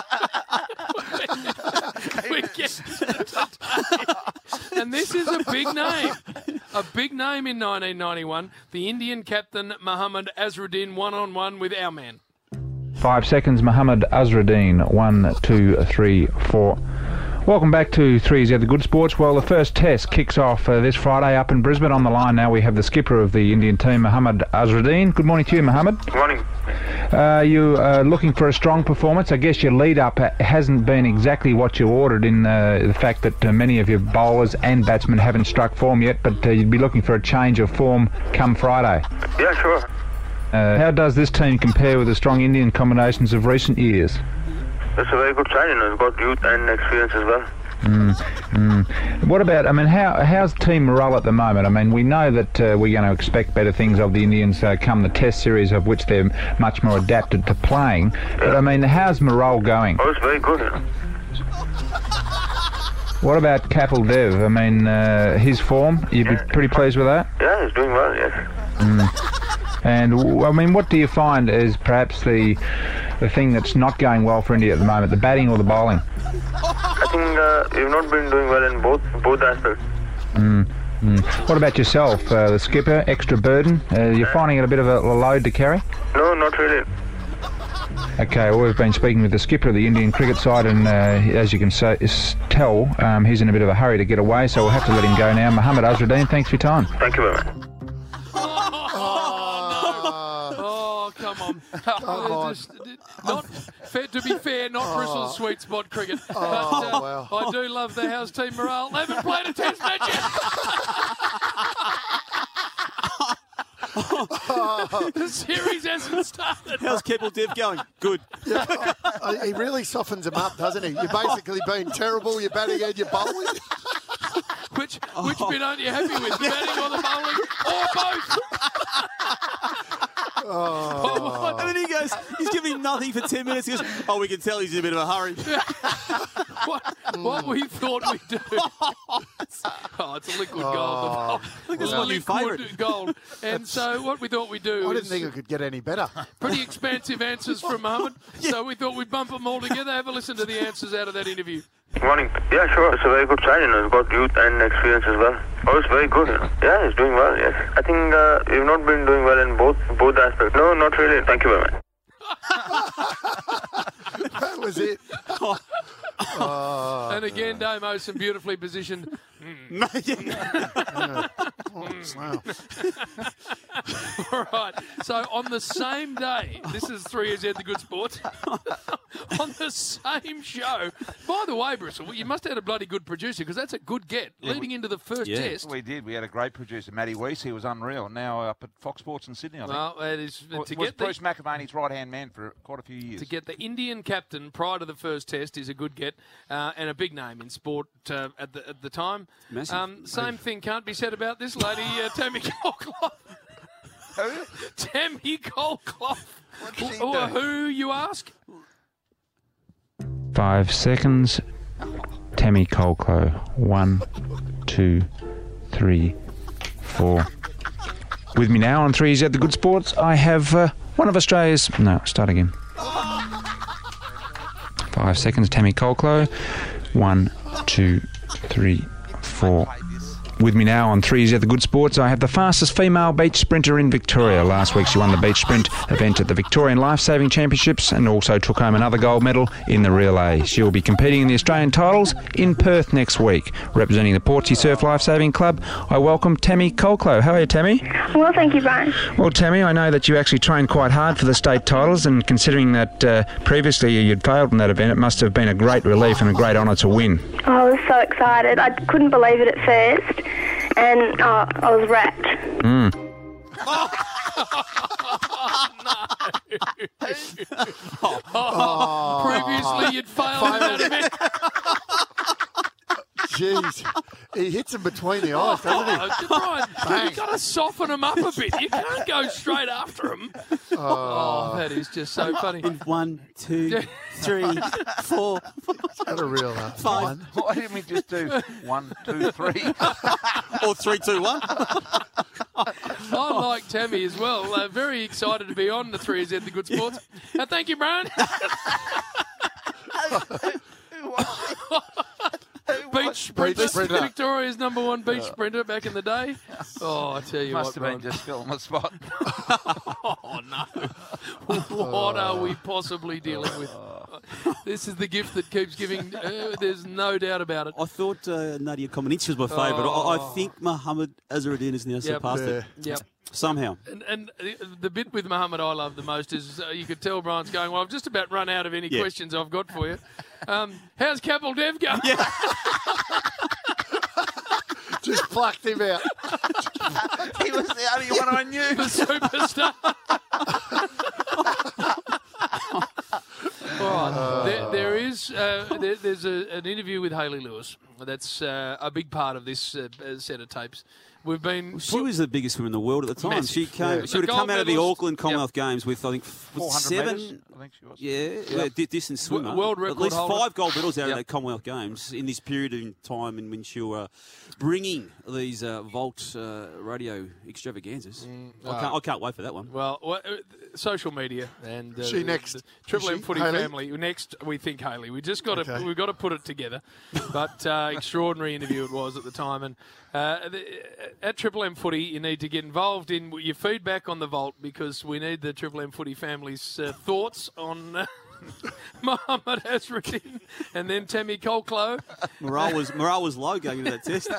we get to today. And this is a big name. A big name in nineteen ninety-one. The Indian captain Mohammad Azharuddin one-on-one with our man. Five seconds, Mohammad Azharuddin. One, two, three, four. Welcome back to three Z, the good sports. Well, the first test kicks off uh, this Friday up in Brisbane. On the line now we have the skipper of the Indian team, Mohammad Azharuddin. Good morning to you, Mohammad. Good morning. Uh, you are looking for a strong performance. I guess your lead-up hasn't been exactly what you ordered in uh, the fact that uh, many of your bowlers and batsmen haven't struck form yet, but uh, you'd be looking for a change of form come Friday. Yeah, sure. Uh, how does this team compare with the strong Indian combinations of recent years? It's a very good sign, you know. It's got youth and experience as well. Mm, mm. What about, I mean, how how's team morale at the moment? I mean, we know that uh, we're going to expect better things of the Indians uh, come the test series, of which they're much more adapted to playing. But, I mean, how's morale going? Oh, it's very good, you know. What about Kapil Dev? I mean, uh, his form, you'd be pretty pleased with that? Yeah, he's doing well, yes. Mm. And, w- I mean, what do you find is perhaps the the thing that's not going well for India at the moment, the batting or the bowling? I think uh, you've not been doing well in both both aspects. Mm. Mm. What about yourself, uh, the skipper, extra burden? Uh, you're finding it a bit of a, a load to carry? No, not really. Okay, well, we've been speaking with the skipper of the Indian cricket side, and uh, as you can say, tell, um, he's in a bit of a hurry to get away, so we'll have to let him go now. Mohammed Azharuddin, thanks for your time. Thank you very much. Oh, come on. on. Just, not fair, to be fair, not Bristol's sweet spot cricket. Oh, but uh, wow. I do love the house team morale. They haven't played a test match yet. The series hasn't started. How's Keppel Dev going? Good. Yeah, uh, he really softens him up, doesn't he? You're basically being terrible. You're batting and you're bowling. Which which bit aren't you happy with? The batting or the bowling? Or both? Oh. And then he goes, he's giving him nothing for ten minutes. He goes, oh, we can tell he's in a bit of a hurry. what, what we thought we'd do. Oh, it's a liquid gold. Oh. I think that's my new favourite. Liquid gold. And so what we thought we'd do I is... didn't think it could get any better. Pretty expansive answers from Mohammed. Yeah. So we thought we'd bump them all together. Have a listen to the answers out of that interview. Morning. Yeah, sure. It's a very good sign. You know, he's got youth and experience as well. Oh, it's very good. You know. Yeah, he's doing well. Yes. I think uh, you've not been doing well in both both aspects. No, not really. Thank you very much. That was it. Oh. Oh, and again, Damo, some beautifully positioned. Yeah. Oh, wow. All right. So on the same day, this is three years ahead, the Good Sports. On the same show. By the way, Bristol, you must have had a bloody good producer because that's a good get Yeah, leading we, into the first yeah, test. We did. We had a great producer, Matty Weiss. He was unreal. Now up at Fox Sports in Sydney, I think. Well, it is Well, to was get Bruce the, McAvaney's right-hand man for quite a few years. to get the Indian captain prior to the first test is a good get uh, and a big name in sport uh, at the at the time. Massive. Um, same thing can't be said about this lady, uh, Tammy Colclough. Who? Tammy Colclough. What did she Who, do? who, you ask? Five seconds. Tammy Colclough. One, two, three, four. With me now on three Z The Good Sports, I have uh, one of Australia's... No, start again. Five seconds. Tammy Colclough. One, two, three, four. With me now on three Z The Good Sports, I have the fastest female beach sprinter in Victoria. Last week she won the beach sprint event at the Victorian Lifesaving Championships and also took home another gold medal in the relay. She will be competing in the Australian titles in Perth next week. Representing the Portsea Surf Lifesaving Club, I welcome Tammy Colclough. How are you, Tammy? Well, thank you, Brian. Well, Tammy, I know that you actually trained quite hard for the state titles, and considering that uh, previously you'd failed in that event, it must have been a great relief and a great honour to win. Oh, I was so excited. I couldn't believe it at first, and oh, I was wrapped. Mm. oh, oh, previously you'd failed in that event. Jeez. He hits him between the eyes, doesn't he? Oh, Brian, you've got to soften him up a bit. You can't go straight after him. Oh, oh that is just so funny. In one, two, three, four. Is that a real uh, Five. one? Why didn't we just do one, two, three? Or three, two, one? I like Tammy as well. Uh, very excited to be on the three Z The Good Sports. Uh, thank you, Brian. Beach sprinter, Beach sprinter. Victoria's number one beach sprinter back in the day. Oh, I tell you Must what, have Brian. been just filling the spot. Oh, no. What are we possibly dealing with? This is the gift that keeps giving. Uh, there's no doubt about it. I thought uh, Nadia Comaneci was my favourite. Oh. I, I think Mohammed Azharuddin has now Yep. surpassed Yeah. it. Yep. Somehow. And, and the bit with Mohammed I love the most is uh, you could tell Brian's going, well, I've just about run out of any Yeah. questions I've got for you. Um, how's Keppel Dev going? Yeah. Just plucked him out. He was the only one I knew. The superstar. All right. There, there is uh, there, there's a, an interview with Hayley Lewis. That's uh, a big part of this uh, set of tapes. We've been. Well, she was the biggest swimmer in the world at the time. Massive. She came. Yeah. She would The have come gold out of the medalist. Auckland Commonwealth Games with I think four hundred seven. metres, I think she was. Yeah, yeah. di- distance swimmer. world At record least holder. five gold medals out Yep. of the Commonwealth Games in this period in time in which you were bringing these uh, Volt uh, radio extravaganzas. I, can't, I can't wait for that one. Well, wha- uh, social media and uh, She next. the Triple Is M she? Footy Hayley? family. Next, we think Hayley. We just got to Okay. we've got to put it together. But uh, extraordinary interview it was at the time, and uh, the, at Triple M Footy, you need to get involved in your feedback on the vault because we need the Triple M Footy family's uh, thoughts on uh, Mohamed Azharuddin and then Tammy Colclough. Morale was morale was low going into that test.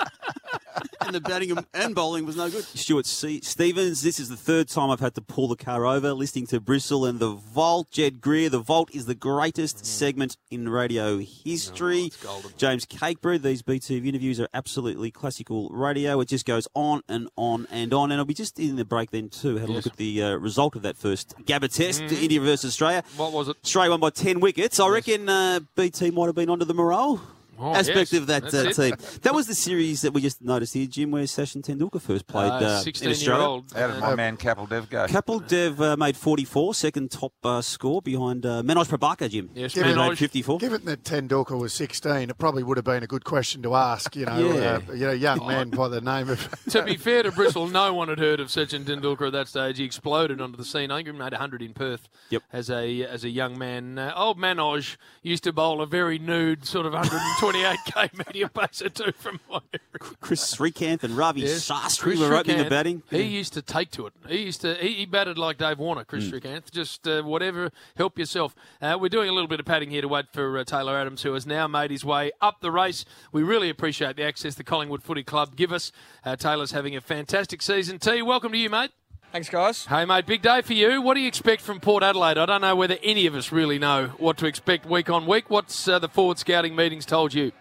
And the batting and bowling was no good. Stuart C- Stevens, this is the third time I've had to pull the car over listening to Bristol and the Vault. Jed Greer, the Vault is the greatest mm. segment in radio history. Oh, James Cakebrew, these B T V interviews are absolutely classical radio. It just goes on and on and on. And I'll be just in the break then too. Had a yes. look at the uh, result of that first Gabba test, mm. India versus Australia. What was it? Australia won by ten wickets. I yes. reckon uh, B T might have been onto the morale. Oh, aspect yes. of that uh, team. That was the series that we just noticed here, Jim, where Sachin Tendulkar first played uh, in Australia. How did my uh, man Kapil Dev go? Kapil Dev uh, made forty-four, second top uh, score behind uh, Manoj Prabhakar, Jim. Yes, given, made fifty-four. Given that Tendulkar was sixteen, it probably would have been a good question to ask. You know, yeah. uh, you know, young man by the name of. To be fair to Bristol, no one had heard of Sachin Tendulkar at that stage. He exploded onto the scene. I think he made one hundred in Perth. Yep. As a as a young man, uh, old Manoj used to bowl a very nude sort of one twenty-eight k medium pacer too from my area. Chris Srikanth and Ravi yes. Shastri Chris were opening Srikanth, the batting. He used to take to it. He used to he, he batted like Dave Warner. Chris mm. Srikanth, just uh, whatever, help yourself. Uh, we're doing a little bit of padding here to wait for uh, Taylor Adams, who has now made his way up the race. We really appreciate the access the Collingwood Footy Club give us. Uh, Taylor's having a fantastic season. T, welcome to you, mate. Thanks, guys. Hey, mate, big day for you. What do you expect from Port Adelaide? I don't know whether any of us really know what to expect week on week. What's uh, the forward scouting meetings told you?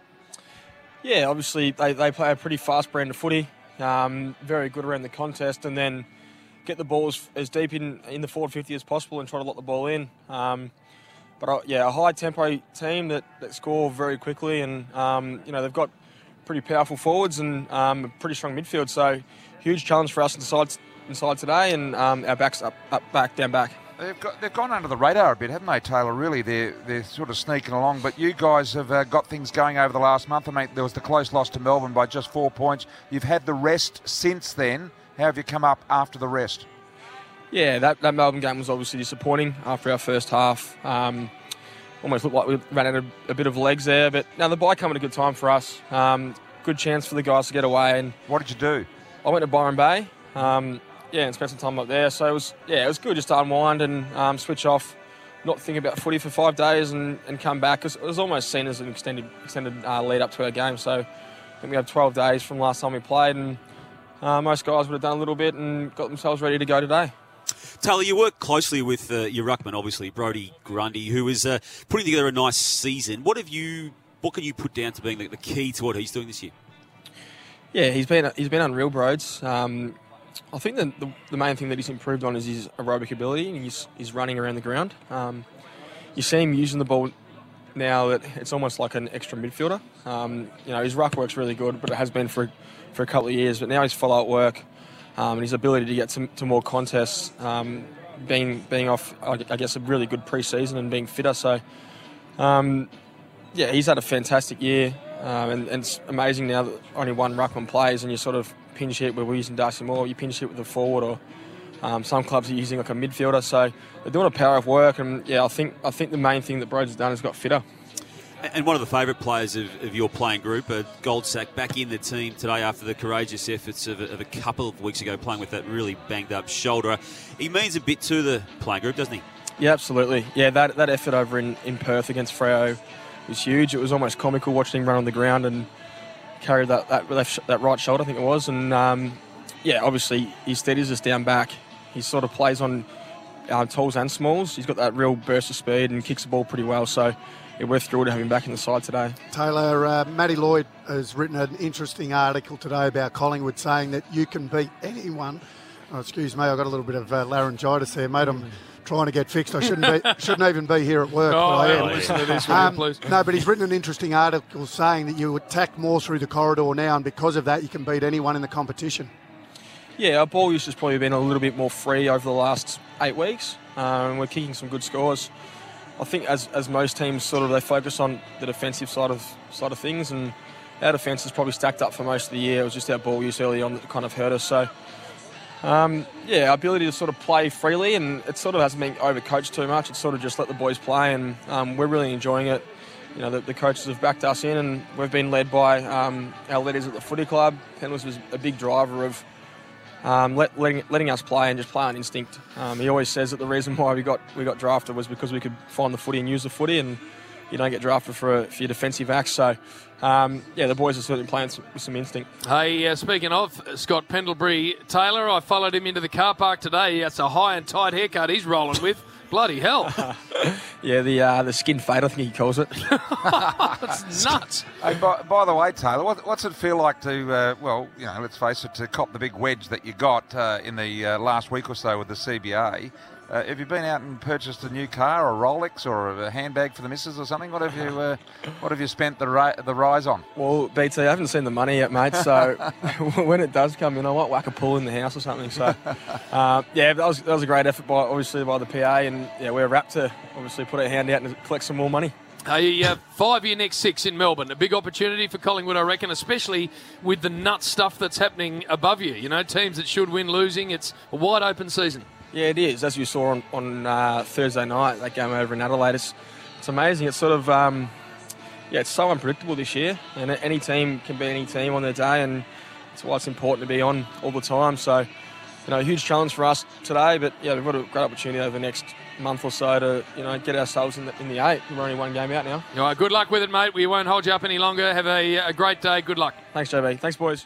Yeah, obviously they, they play a pretty fast brand of footy, um, very good around the contest, and then get the balls as deep in, in the forward fifty as possible and try to lock the ball in. Um, but, uh, yeah, a high-tempo team that, that score very quickly, and, um, you know, they've got pretty powerful forwards and um, a pretty strong midfield, so huge challenge for us inside inside today, and um, our backs up, up, back, down, back. They've got they've gone under the radar a bit, haven't they, Taylor? Really, they're they're sort of sneaking along. But you guys have uh, got things going over the last month. I mean, there was the close loss to Melbourne by just four points. You've had the rest since then. How have you come up after the rest? Yeah, that, that Melbourne game was obviously disappointing after our first half. Um, almost looked like we ran out of a bit of legs there. But now the bye come at a good time for us. Um, good chance for the guys to get away. And what did you do? I went to Byron Bay. Um, Yeah, and spent some time up there. So it was, yeah, it was good just to unwind and um, switch off, not think about footy for five days and, and come back. It was almost seen as an extended extended uh, lead up to our game. So I think we had twelve days from last time we played, and uh, most guys would have done a little bit and got themselves ready to go today. Taylor, you work closely with uh, your ruckman, obviously, Brodie Grundy, who is uh, putting together a nice season. What have you? What can you put down to being the, the key to what he's doing this year? Yeah, he's been he's been unreal, Broads. Um, I think the, the the main thing that he's improved on is his aerobic ability and his, his running around the ground. Um, you see him using the ball now that it's almost like an extra midfielder. Um, you know, his ruck work's really good, but it has been for for a couple of years. But now his follow-up work um, and his ability to get to, to more contests, um, being being off, I guess, a really good pre-season and being fitter. So, um, yeah, he's had a fantastic year. Um, and, and it's amazing now that only one ruckman plays and you sort of pinch hit where we're using Darcy Moore, you pinch hit with a forward, or um, some clubs are using like a midfielder. So they're doing a power of work, and yeah, I think I think the main thing that Broads has done is got fitter. And one of the favourite players of, of your playing group, uh, Goldsack, back in the team today after the courageous efforts of a, of a couple of weeks ago playing with that really banged up shoulder. He means a bit to the playing group, doesn't he? Yeah, absolutely. Yeah, that that effort over in, in Perth against Freo was huge. It was almost comical watching him run on the ground and carry that that, left, that right shoulder, I think it was. And um, yeah, obviously he steadies us down back. He sort of plays on uh, talls and smalls. He's got that real burst of speed and kicks the ball pretty well. So yeah, we're thrilled to have him back in the side today. Taylor, uh, Matty Lloyd has written an interesting article today about Collingwood, saying that you can beat anyone. Oh, excuse me, I got a little bit of uh, laryngitis there, mate. I'm trying to get fixed. I shouldn't be, shouldn't even be here at work. Oh, but I am. Listen to this, um, please. No, but he's written an interesting article saying that you attack more through the corridor now, and because of that, you can beat anyone in the competition. Yeah, our ball use has probably been a little bit more free over the last eight weeks. Um, we're kicking some good scores. I think as as most teams sort of they focus on the defensive side of side of things, and our defence is probably stacked up for most of the year. It was just our ball use early on that kind of hurt us. So um, yeah, our ability to sort of play freely, and it sort of hasn't been overcoached too much. It's sort of just let the boys play, and um, we're really enjoying it. you know, the, the coaches have backed us in, and we've been led by um, our leaders at the footy club. Penrith was a big driver of um, let, letting letting us play and just play on instinct. Um, he always says that the reason why we got we got drafted was because we could find the footy and use the footy, and you don't get drafted for, a, for your defensive acts. So, um, yeah, the boys are certainly playing some, with some instinct. Hey, uh, speaking of Scott Pendlebury Taylor, I followed him into the car park today. That's a high and tight haircut he's rolling with. Bloody hell. Yeah, the uh, the skin fade, I think he calls it. That's nuts. Hey, by, by the way, Taylor, what, what's it feel like to, uh, well, you know, let's face it, to cop the big wedge that you got uh, in the uh, last week or so with the C B A? Uh, have you been out and purchased a new car, or a Rolex, or a handbag for the missus or something? What have you uh, What have you spent the ri- the rise on? Well, B T, I haven't seen the money yet, mate. So when it does come in, I might whack a pool in the house or something. So uh, yeah, that was that was a great effort by obviously by the P A, and yeah, we're wrapped to obviously put our hand out and collect some more money. A uh, five-year next six in Melbourne. A big opportunity for Collingwood, I reckon, especially with the nut stuff that's happening above you. You know, teams that should win losing. It's a wide-open season. Yeah, it is. As you saw on, on uh, Thursday night, that game over in Adelaide, it's, it's amazing. It's sort of, um, yeah, it's so unpredictable this year. And any team can beat any team on their day, and that's why it's important to be on all the time. So, you know, a huge challenge for us today, but yeah, we've got a great opportunity over the next month or so to, you know, get ourselves in the, in the eight. We're only one game out now. All right, good luck with it, mate. We won't hold you up any longer. Have a, a great day. Good luck. Thanks, J B. Thanks, boys.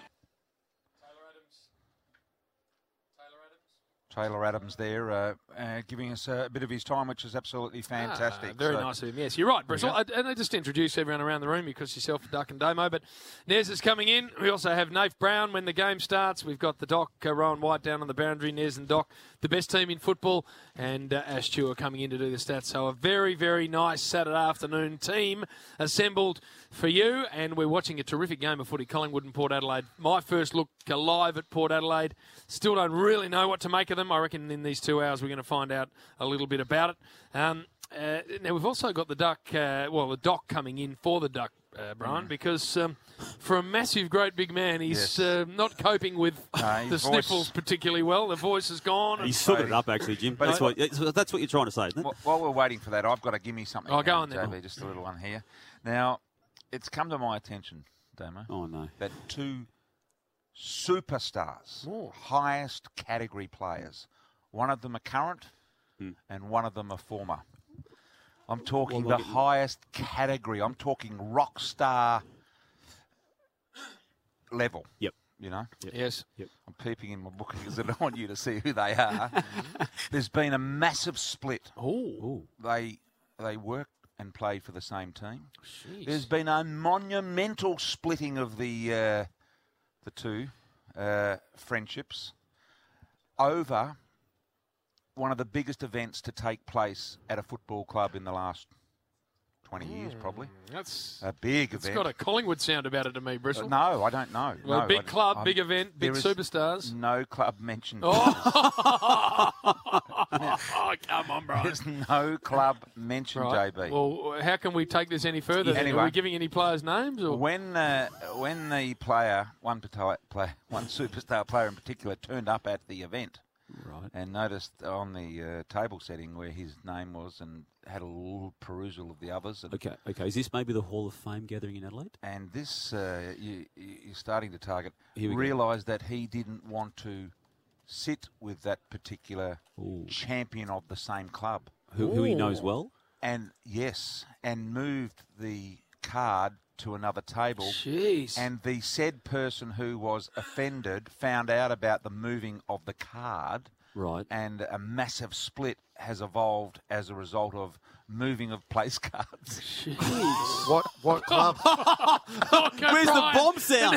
Taylor Adams there, uh, uh, giving us a bit of his time, which is absolutely fantastic. Ah, very so, nice of him. Yes, you're right, Bristol. I, and I just introduce everyone around the room because yourself, Duck and Damo. But Nez is coming in. We also have Nath Brown when the game starts. We've got the Doc, uh, Rowan White down on the boundary. Nez and Doc, the best team in football, and uh, Ash Chew are coming in to do the stats. So a very, very nice Saturday afternoon team assembled for you, and we're watching a terrific game of footy, Collingwood and Port Adelaide. My first look live at Port Adelaide. Still don't really know what to make of them. I reckon in these two hours we're going to find out a little bit about it. Um, uh, now, we've also got the Duck, uh, well, the Doc coming in for the Duck, uh, Brian, mm. because um, for a massive, great big man, he's yes. uh, not coping with no, the sniffles particularly well. The voice is gone. He's sorted it up, actually, Jim. But that's, what, that's what you're trying to say, isn't it? While we're waiting for that, I've got to give me something. Oh, go on there. J B, just a little one here. Now, it's come to my attention, Damo, oh, no. that two superstars, Ooh. highest category players, one of them a current hmm. and one of them a former. I'm talking well, the highest category. I'm talking rock star level. Yep. You know? Yep. Yes. Yep. I'm peeping in my book because I don't want you to see who they are. There's been a massive split. Oh. They they work and played for the same team. Jeez. There's been a monumental splitting of the uh, the two uh, friendships over one of the biggest events to take place at a football club in the last twenty mm, years, probably. That's a big it's event. It's got a Collingwood sound about it to me, Bristol. Uh, no, I don't know. Well, no, big I, club, I'm, big event, big superstars. No club mentioned. Oh, oh come on, bro. There's no club mentioned, right. J B. Well, how can we take this any further? Yeah, anyway, are we giving any players names? Or? When uh, when the player, one player, one superstar player in particular, turned up at the event, right, and noticed on the uh, table setting where his name was, and had a little perusal of the others. And okay, okay. Is this maybe the Hall of Fame gathering in Adelaide? And this, uh, you, you're starting to target. Here Realised that he didn't want to sit with that particular Ooh. champion of the same club, who, who he knows well. And yes, and moved the card to another table. Jeez. And the said person who was offended found out about the moving of the card. Right. And a massive split has evolved as a result of moving of place cards. Jeez. What what club? Okay, Where's Brian. the bomb sound?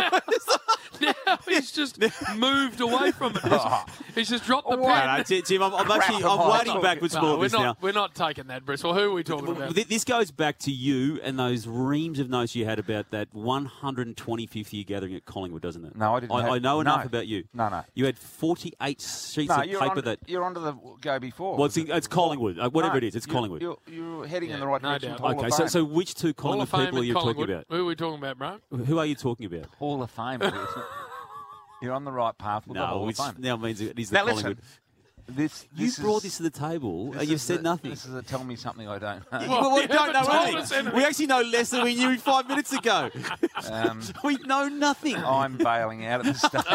Now he's just moved away from it. Oh. He's just dropped the no, pen. no, Tim, I'm, I'm actually I'm wading backwards no, more we're this not, now. We're not taking that, Bristol. Who are we talking about? This goes back to you and those reams of notes you had about that one hundred twenty-fifth year gathering at Collingwood, doesn't it? No, I didn't. I, have, I know no, enough about you. No, no. You had forty-eight sheets no, of you're paper on, that. You're on to the go before. Well, it's, it's Collingwood. Uh, whatever no, it is, it's you're, Collingwood. You're, you're heading yeah, in the right no direction. doubt. Hall Okay, of so Fame. so which two Collingwood people are you talking about? Who are we talking about, bro? Who are you talking about? Hall of Fame. You're on the right path. We'll no, Hall which of Fame. now means it is the now Collingwood. listen, This, You this brought is, this to the table this and you've is said a- nothing. This is a tell me something I don't know. Well, we you don't haven't know told us anything. anything. We actually know less than we knew five minutes ago. Um, we know nothing. I'm bailing out at this stage.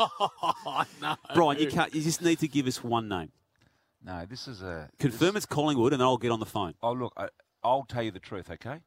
no. Brian, you can't. You just need to give us one name. No, this is a... Confirm it's Collingwood, and then I'll get on the phone. Oh, look, I, I'll tell you the truth, okay?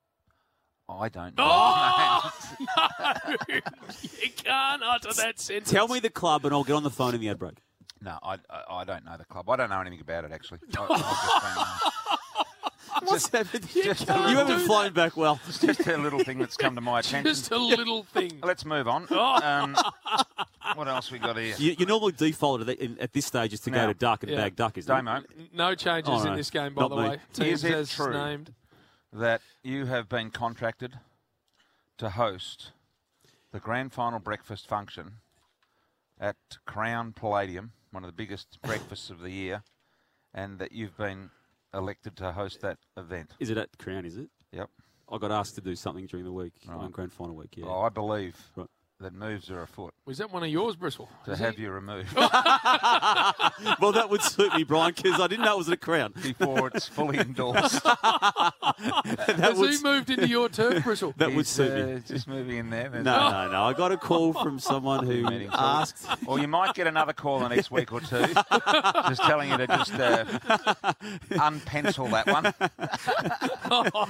I don't know. Oh, no. You can't utter that sentence. Tell me the club, and I'll get on the phone in the ad break. No, I, I, I don't know the club. I don't know anything about it, actually. I, I've just been, uh, What's happened? You, just you a little- haven't flown back well. It's just a little thing that's come to my attention. Just a little thing. Let's move on. Oh. Um, what else we got here? You, your normal default at, the, in, at this stage is to Now, go to duck and yeah. bag duck, isn't Damo, it? No changes Oh, no. in this game, by Not the me. way. Is Teams it as true named. that you have been contracted to host the grand final breakfast function at Crown Palladium, one of the biggest breakfasts of the year, and that you've been elected to host that event? Is it at Crown, is it? Yep. I got asked to do something during the week Right. on grand final week, yeah. Oh, I believe Right. that moves are afoot Was that one of yours, Bristol? to Is have it? you removed Well, that would suit me, Brian, because I didn't know it was at Crown. before it's fully endorsed. that Has would, he moved into your turf, Bristell? that would He's, suit uh, me. just moving in there. No, no, no. I got a call from someone who Meeting. asked. Or you might get another call the next week or two, just telling you to just uh, unpencil that one. Oh,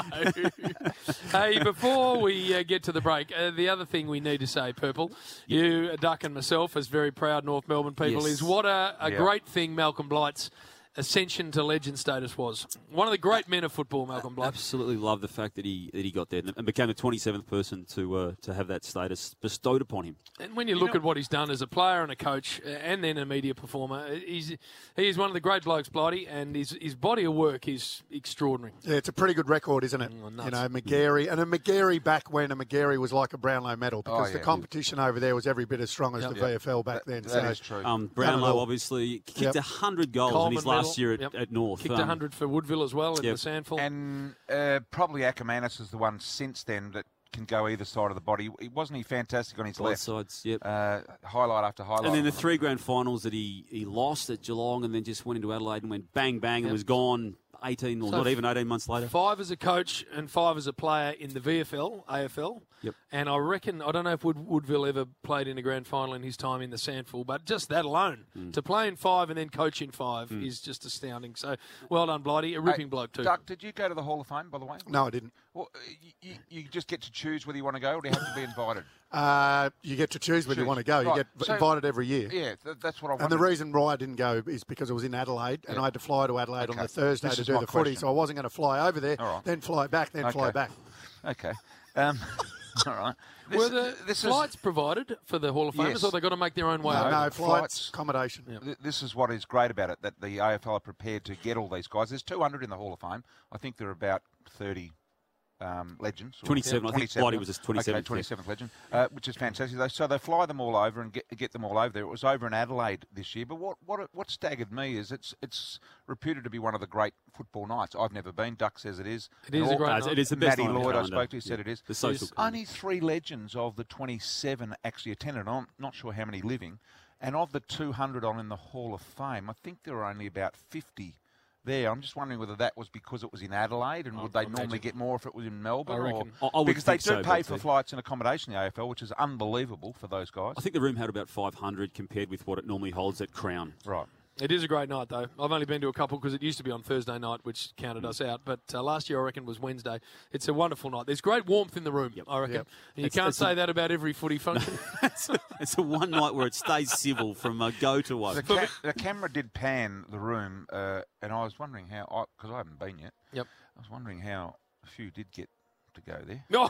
no. Hey, before we uh, get to the break, uh, the other thing we need to say, Purple, you, uh, Duck and myself, as very proud North Melbourne people, Yes. is what a, a Yeah. great thing Malcolm Blight's ascension to legend status was. One of the great men of football, Malcolm Blight. Absolutely love the fact that he that he got there and became the twenty-seventh person to uh, to have that status bestowed upon him. And when you, look at what he's done as a player and a coach uh, and then a media performer, he's he is one of the great blokes, Blighty, and his, his body of work is extraordinary. Yeah, it's a pretty good record, isn't it? Oh, you nuts. know, McGarry, and a McGarry back when a McGarry was like a Brownlow medal, because Oh, the yeah. competition over there was every bit as strong as Yep. the V F L back then. That so is true. Um, None at Brownlow all. obviously kicked Yep. one hundred goals in Coleman his last medal. year at, Yep. at North. Kicked Um, one hundred for Woodville as well in yep. the Sandful. And uh, probably Ackermanis is the one since then that can go either side of the body. He- Wasn't he fantastic on his both left? sides, yep. Uh, highlight after highlight. And then the three grand finals that he, he lost at Geelong and then just went into Adelaide and went bang, bang and Yep. was gone eighteen or So not even eighteen months later. Five as a coach and five as a player in the V F L, A F L. Yep. And I reckon, I don't know if Wood, Woodville ever played in a grand final in his time in the Sandful, but just that alone, Mm. to play in five and then coach in five Mm. is just astounding. So well done, Blighty. A ripping Hey, bloke too. Duck, did you go to the Hall of Fame, by the way? No, I didn't. Well, you, you just get to choose whether you want to go, or do you have to be invited? Uh, you get to choose where you Choose. want to go. You Right. get So- invited every year. Yeah, th- that's what I wanted. And the reason why I didn't go is because it was in Adelaide, and Yeah. I had to fly to Adelaide on Okay. the Thursday This to is do my the footy, question. so I wasn't going to fly over there, All right. then fly back, then fly Okay. back. Okay. Um, all right. This, Were the this flights provided for the Hall of Famers, Yes. or they got to make their own way? No, over? no, the flights, flights- accommodation. Yeah. Th- This is what is great about it, that the A F L are prepared to get all these guys. There's two hundred in the Hall of Fame. I think there are about thirty um, legends. or- twenty-seven, I think Blighty was his twenty-seventh, Okay, twenty-seventh legend, uh, which is fantastic. They- So they fly them all over and get, get them all over there. It was over in Adelaide this year. But what, what what staggered me is it's it's reputed to be one of the great football nights. I've never been. Duck says it is. It is a All- great No, night. it is the best Matty night on the Lloyd I calendar. spoke to said Yeah. it is. The social Yes. calendar. Only three legends of the twenty-seven actually attended. I'm not sure how many living. And of the two hundred on in the Hall of Fame, I think there were only about fifty there. I'm just wondering whether that was because it was in Adelaide, and I- would they I normally imagine. get more if it was in Melbourne? I reckon. I- I would because they think do so, pay but for they- flights and accommodation in the A F L, which is unbelievable for those guys. I think the room had about five hundred compared with what it normally holds at Crown. Right. It is a great night, though. I've only been to a couple because it used to be on Thursday night, which counted us out. But uh, last year, I reckon, was Wednesday. It's a wonderful night. There's great warmth in the room, I reckon. Yep. And you It's- can't it's say a- that about every footy function. it's, a, it's a one night where it stays civil from uh, go to woe. The, ca- the camera did pan the room, uh, and I was wondering how, because I, I haven't been yet, Yep. I was wondering how a few did get to go there. No.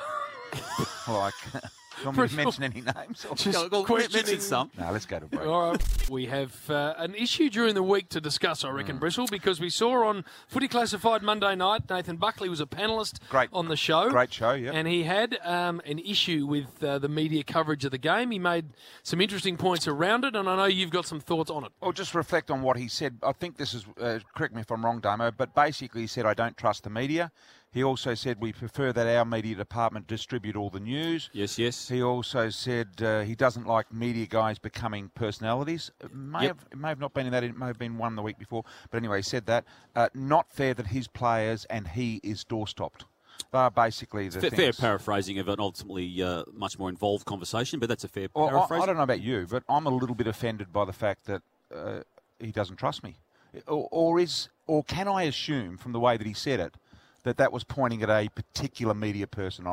Like, do you want me to mention any names? Or- Just Go- go- questioning- mention some. No, let's go to break. All right. We have uh, an issue during the week to discuss, I reckon, Bristle, because we saw on Footy Classified Monday night, Nathan Buckley was a panellist Great. on the show. Great show, yeah. And he had um, an issue with uh, the media coverage of the game. He made some interesting points around it, and I know you've got some thoughts on it. Well, just reflect on what he said. I think this is, uh, correct me if I'm wrong, Damo, but basically he said, I don't trust the media. He also said we prefer that our media department distribute all the news. Yes, yes. He also said uh, he doesn't like media guys becoming personalities. It may, Yep. have, it may have not been in that. It may have been one the week before. But anyway, he said that. Uh, not fair that his players and he is doorstopped. They are basically the Fair, things. fair paraphrasing of an ultimately uh, much more involved conversation, but that's a fair Well, I, paraphrase. I don't know about you, but I'm a little bit offended by the fact that uh, he doesn't trust me. Or, or is, or can I assume from the way that he said it that that was pointing at a particular media person?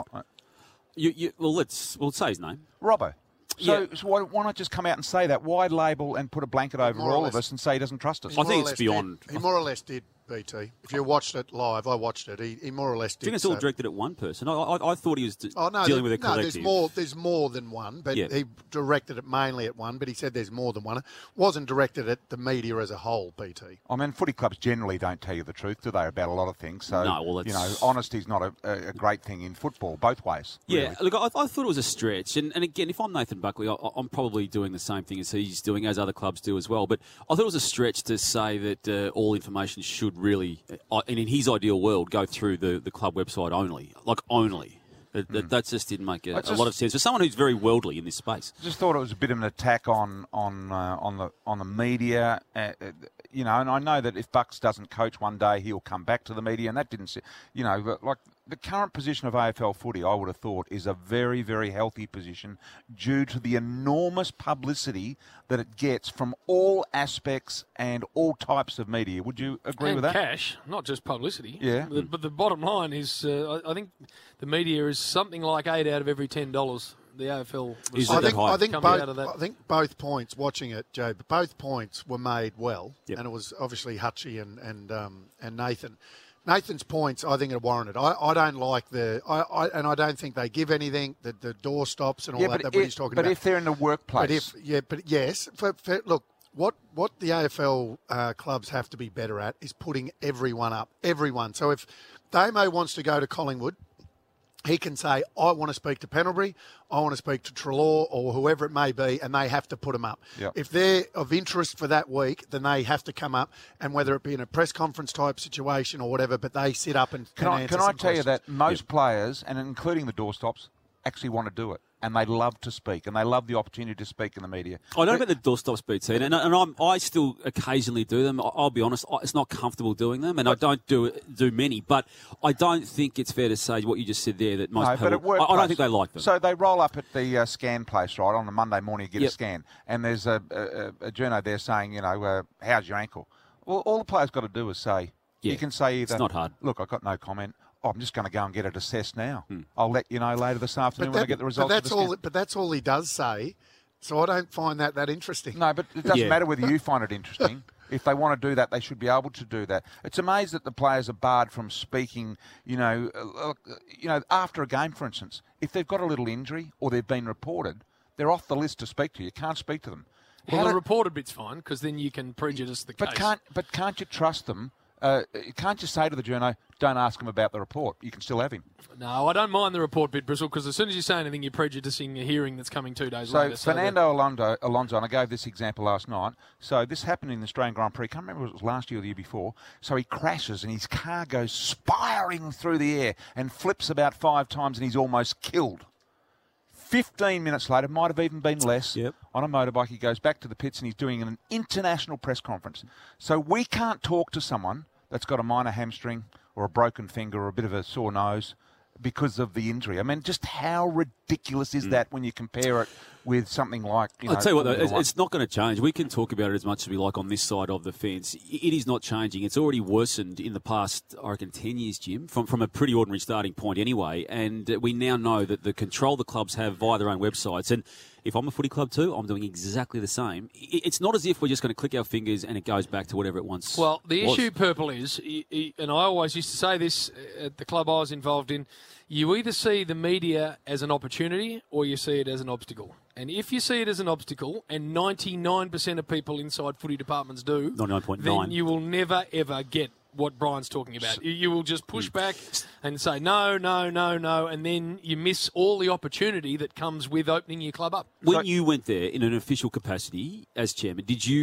You, you, well, let's we'll say his name. Robbo. So, Yeah. so why, why not just come out and say that? Why label and put a blanket over More or all less- of us and say he doesn't trust us? He more or less did. He more or less did, B T. If you watched it live, I watched it. He, he more or less I did. think it's all so. directed at one person. I, I, I thought he was d- Oh no, dealing there- with a no. collective. There's more. There's more than one, but Yeah. he directed it mainly at one. But he said there's more than one. It wasn't directed at the media as a whole. B T. I mean, footy clubs generally don't tell you the truth, do they, about a lot of things? So, No, well, you know, it's- honesty's not a, a, a great thing in football, both ways. Yeah, really. look, I, I thought it was a stretch, and, and again, if I'm Nathan Buckley, I, I'm probably doing the same thing as he's doing, as other clubs do as well. But I thought it was a stretch to say that uh, all information should really, uh, and in his ideal world, go through the, the club website only, like only. That, that, that just didn't make a, I a just- lot of sense for someone who's very worldly in this space. Just thought it was a bit of an attack on on uh, on the on the media, uh, uh, you know. And I know that if Bucks doesn't coach one day, he'll come back to the media, and that didn't, se- you know, but like the current position of A F L footy, I would have thought is a very very healthy position due to the enormous publicity that it gets from all aspects and all types of media. Would you agree and with that? cash, not just publicity. Yeah. The- But the bottom line is, uh, I I think the media is something like eight out of every ten dollars. The A F L Is I that think, high? I think comes both. out of that. I think both points. Watching it, Joe, but both points were made well, Yep. and it was obviously Hutchie and and um, and Nathan. Nathan's points, I think, are warranted. I, I don't like the, I, I and I don't think they give anything. The, the door stops and all Yeah, that. but, that what if, he's talking but about. if they're in the workplace, But if yeah, but yes, for, for, look, what what the A F L uh, clubs have to be better at is putting everyone up, everyone. So if Damo wants to go to Collingwood, he can say, I want to speak to Pendlebury, I want to speak to Treloar or whoever it may be, and they have to put them up. Yep. If they're of interest for that week, then they have to come up, and whether it be in a press conference type situation or whatever, but they sit up and, Can and I, answer can I some tell you questions. that most players, and including the doorstops, actually want to do it, and they love to speak, and they love the opportunity to speak in the media. I know about the doorstops, B T, and, and I'm, I still occasionally do them. I- I'll be honest, I- it's not comfortable doing them, and I don't do do many. But I don't think it's fair to say what you just said there that most No, people. but at work, I, I don't think they like them. So they roll up at the uh, scan place, right, on a Monday morning, you get Yep. a scan, and there's a, a, a journo there saying, you know, uh, how's your ankle? Well, all the player's got to do is say, Yeah, you can say either, it's not hard. Look, I've got no comment. Oh, I'm just going to go and get it assessed now. I'll let you know later this afternoon when I get the results but of that's the scan. all. But that's all he does say. So I don't find that that interesting. No, but it doesn't Yeah. matter whether you find it interesting. If they want to do that, they should be able to do that. It's amazing that the players are barred from speaking, you know, uh, uh, you know, after a game, for instance. If they've got a little injury or they've been reported, they're off the list to speak to you. You can't speak to them. Well, How the do- reported bit's fine because then you can prejudice the but case. can't but can't you trust them? Uh, can't you say to the journo, don't ask him about the report. You can still have him. No, I don't mind the report bit, Bristol, because as soon as you say anything, you're prejudicing a hearing that's coming two days So later. So Fernando Alonso, Alonso, and I gave this example last night. So this happened in the Australian Grand Prix. I can't remember if it was last year or the year before. So he crashes and his car goes spiraling through the air and flips about five times and he's almost killed. Fifteen minutes later, might have even been less, Yep. on a motorbike, he goes back to the pits and he's doing an international press conference. So we can't talk to someone that's got a minor hamstring or a broken finger or a bit of a sore nose because of the injury. I mean, just how ridiculous is that when you compare it with something like, you know... I'll tell you what, though, Formula it's, One? it's not going to change. We can talk about it as much as we like on this side of the fence. It is not changing. It's already worsened in the past, I reckon, ten years, Jim, from, from a pretty ordinary starting point anyway. And uh, we now know that the control the clubs have via their own websites. And if I'm a footy club too, I'm doing exactly the same. I- It's not as if we're just going to click our fingers and it goes back to whatever it once Well, the was. issue, Purple, is, y- y- and I always used to say this at the club I was involved in, you either see the media as an opportunity or you see it as an obstacle. And if you see it as an obstacle, and ninety-nine percent of people inside footy departments do, ninety-nine point then nine. you will never, ever get what Brian's talking about. You, you will just push back and say, no, no, no, no, and then you miss all the opportunity that comes with opening your club up. When you went there in an official capacity as chairman, did you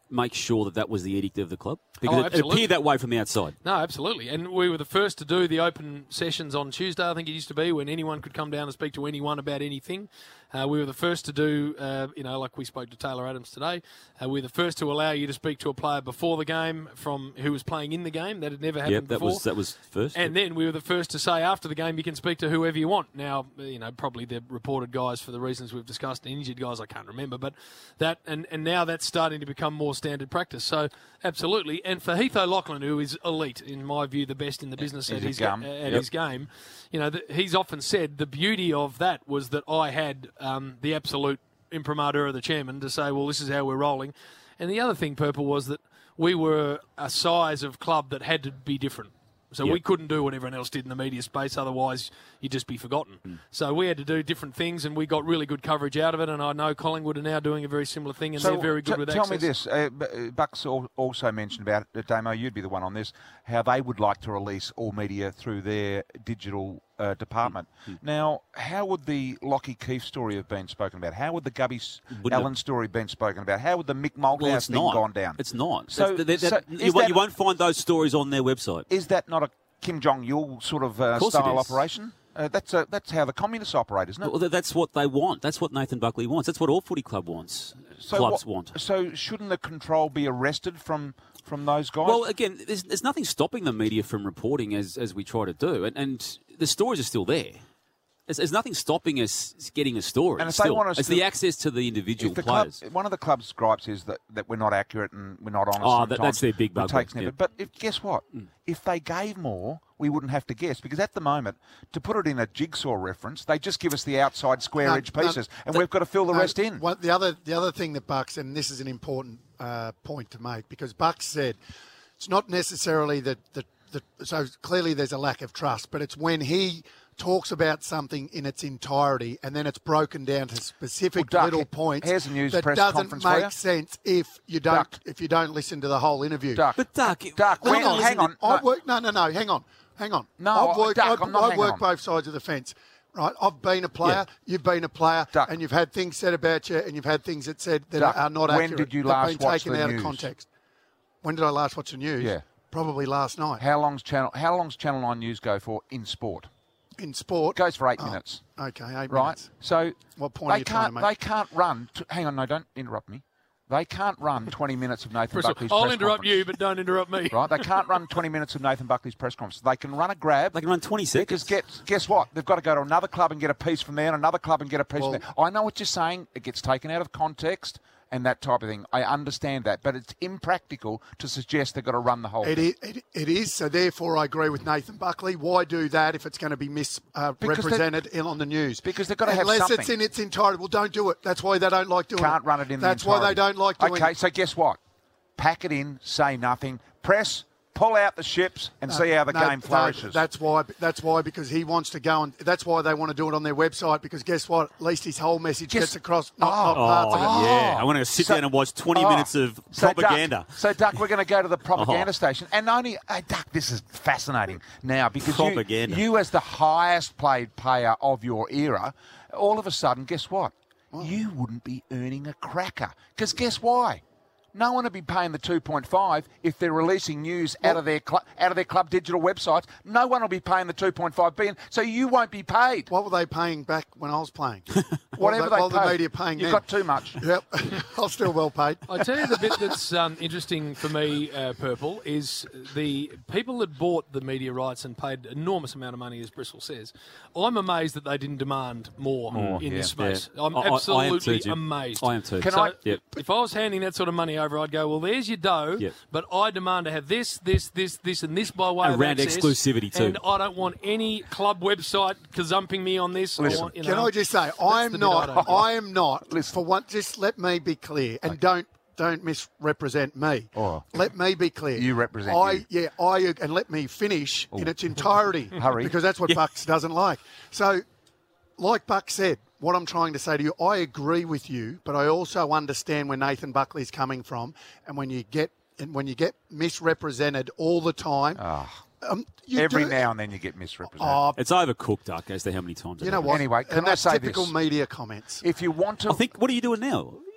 make sure that that was the edict of the club? Because Oh, it, it absolutely. appeared that way from the outside. No, absolutely. And we were the first to do the open sessions on Tuesday, I think it used to be, when anyone could come down and speak to anyone about anything. Uh, we were the first to do, uh, you know, like we spoke to Taylor Adams today. Uh, we were the first to allow you to speak to a player before the game from who was playing in the game. That had never happened Yep, that before. was that was first. And then we were the first to say after the game you can speak to whoever you want. Now, you know, probably the reported guys for the reasons we've discussed, and injured guys I can't remember, but that and, and now that's starting to become more standard practice. So absolutely. And for Heath O'Loughlin, who is elite, in my view, the best in the business He's at, a his, gum. ga- at Yep. his game, you know, the, he's often said the beauty of that was that I had um, the absolute imprimatur of the chairman to say, well, this is how we're rolling. And the other thing, Purple, was that we were a size of club that had to be different. So Yep. we couldn't do what everyone else did in the media space, otherwise you'd just be forgotten. Mm. So we had to do different things, and we got really good coverage out of it, and I know Collingwood are now doing a very similar thing, and they're very good t- with tell access. me this. Uh, B- Bucks al- also mentioned about it, Damo, you'd be the one on this, how they would like to release all media through their digital uh, department. Mm. Now, how would the Lockie Keefe story have been spoken about? How would the Gubby S- Wouldn't Allen have- story been spoken about? How would the Mick Malthouse Well, it's thing not. gone down? It's not. So, That's- that- that- so you, is won't, that- you won't find those stories on their website. Is that not a Kim Jong-il sort of, uh, Of course it style is. operation? Uh, that's a, that's how the communists operate, isn't it? Well, that's what they want. That's what Nathan Buckley wants. That's what all footy club wants. So Clubs what- want. So shouldn't the control be arrested from, from those guys? Well, again, there's, there's nothing stopping the media from reporting as, as we try to do, and, and the stories are still there. There's, there's nothing stopping us getting a story. And if they still. want us it's to- the access to the individual If the club, players. one of the club's gripes is that, that we're not accurate and we're not honest. Oh, that- sometimes. that's their big We bugbear, take snippet. yeah. But if, guess what? If they gave more, we wouldn't have to guess, because at the moment, to put it in a jigsaw reference, they just give us the outside square No, edge no, pieces, and the- we've got to fill the no, rest in. One, the other, the other thing that Bucks, and this is an important uh, point to make, because Bucks said it's not necessarily that that that. So clearly, there's a lack of trust, but it's when he talks about something in its entirety and then it's broken down to specific Well, Duck, little points here's a news that press doesn't conference for you. make sense if you don't Duck. if you don't listen to the whole interview. Duck. But Duck, Duck, Hang when- on, hang on. I've No. worked, no, no, no. Hang on, hang on. No, I've worked, Duck, I've, I'm not I've hanging worked on. both sides of the fence. Right, I've been a player. You've been a player, Duck. and you've had things said about you, and you've had things that said that Duck, are not when accurate. did you that last have been watch taken the out news? of context? When did I last watch the news? Yeah. Probably last night. How long's channel? How long's Channel Nine News go for in sport? In sport, It goes for eight Oh, minutes. Okay, eight Right. minutes. So What point are they you trying can't. to make? They can't run. T- hang on, no, don't interrupt me. They can't run twenty minutes of Nathan First of Buckley's all, I'll press interrupt conference. you, but don't interrupt me. Right, they can't run twenty minutes of Nathan Buckley's press conference. They can run a grab. They can run twenty seconds. Because guess, guess what? They've got to go to another club and get a piece from there, and another club and get a piece Well- from there. I know what you're saying. It gets taken out of context and that type of thing. I understand that, but it's impractical to suggest they've got to run the whole It thing. is, it, it is, so therefore I agree with Nathan Buckley. Why do that if it's going to be misrepresented in on the news? Because they've got to have Unless something. it's in its entirety. Well, don't do it. That's why they don't like doing it. Can't run it in That's the why they entirety. don't like doing Okay, it. so guess what? Pack it in, say nothing, press, pull out the ships, and see how the No, game no, flourishes. that's why. That's why because he wants to go and that's why they want to do it on their website. Because guess what? At least his whole message Just- gets across. Not, Oh. not parts of it. Oh, yeah. I want to sit So- down and watch twenty Oh. minutes of So, propaganda. Duck, so, Duck, we're going to go to the propaganda Oh. station. And only, hey, Duck, this is fascinating now because Propaganda. You, you, as the highest paid player of your era, all of a sudden, guess what? You wouldn't be earning a cracker. Because guess why? No one would be paying the two point five if they're releasing news out of their cl- out of their club digital websites. No one will be paying the two point five billion, so you won't be paid. What were they paying back when I was playing? Whatever what they were the pay. media paying You've then? got too much. Yep, I was still well paid. I tell you the bit that's um, interesting for me, uh, Purple, is the people that bought the media rights and paid enormous amount of money, as Bristol says. I'm amazed that they didn't demand more, More, in yeah, this space. yeah. I'm I- I- I am absolutely too, Jim. amazed. I am too. Can So I- Yep. if I was handing that sort of money over, I'd go, well, there's your dough, Yep. but I demand to have this, this, this, this, and this by way of Around access, exclusivity too. And I don't want any club website gazumping me on this. Listen, I want, you Can know, I just say, I am the bit I not. don't I, get. am not. For one, just let me be clear, and don't don't misrepresent me. Oh. Let me be clear. You represent I you. yeah. I and let me finish in its entirety. Hurry. because that's what Bucks doesn't like. So, like Buck said, what I'm trying to say to you, I agree with you, but I also understand where Nathan Buckley's coming from, and when you get and when you get misrepresented all the time. Um, you Every do- now and then you get misrepresented. Oh, It's overcooked, Duck, as to how many times. you it know happens. what? Anyway, can and I that's say typical this? media comments. If you want to, I think. What are you doing now?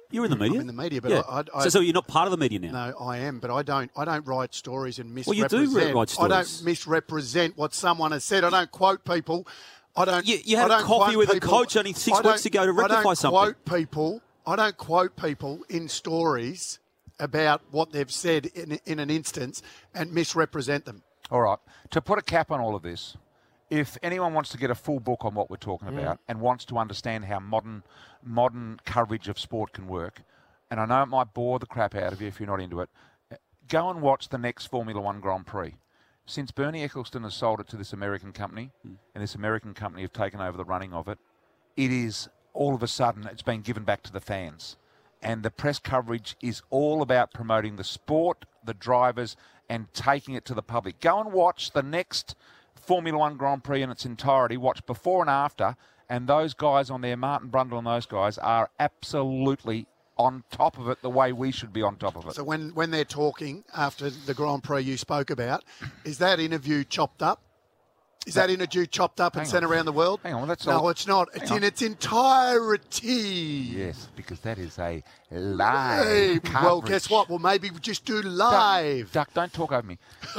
You're in the media. I'm in the media, but yeah. I, I, so, so you're not part of the media now. No, I am, but I don't. I don't write stories and Well, you misrepresent. do write stories. I don't misrepresent what someone has said. I don't quote people. I don't. You, you had I a don't coffee quote with people. a coach only six I don't- weeks ago to rectify I don't something. Quote people. I don't quote people in stories about what they've said in, in an instance and misrepresent them. All right. To put a cap on all of this, if anyone wants to get a full book on what we're talking Mm. about and wants to understand how modern modern coverage of sport can work, and I know it might bore the crap out of you if you're not into it, go and watch the next Formula One Grand Prix. Since Bernie Ecclestone has sold it to this American company, Mm. and this American company have taken over the running of it, it is all of a sudden it's been given back to the fans. And the press coverage is all about promoting the sport, the drivers, and taking it to the public. Go and watch the next Formula One Grand Prix in its entirety. Watch before and after, and those guys on there, Martin Brundle and those guys, are absolutely on top of it the way we should be on top of it. So when, when they're talking after the Grand Prix you spoke about, is that interview chopped up? Is that, that interview chopped up and hang sent on. around the world? Hang on, that's no, all. it's not. It's Hang in on. its entirety. Yes, because that is a Hey, live well, coverage. guess what? Well, maybe we just do live. Duck, Duck, don't talk over me.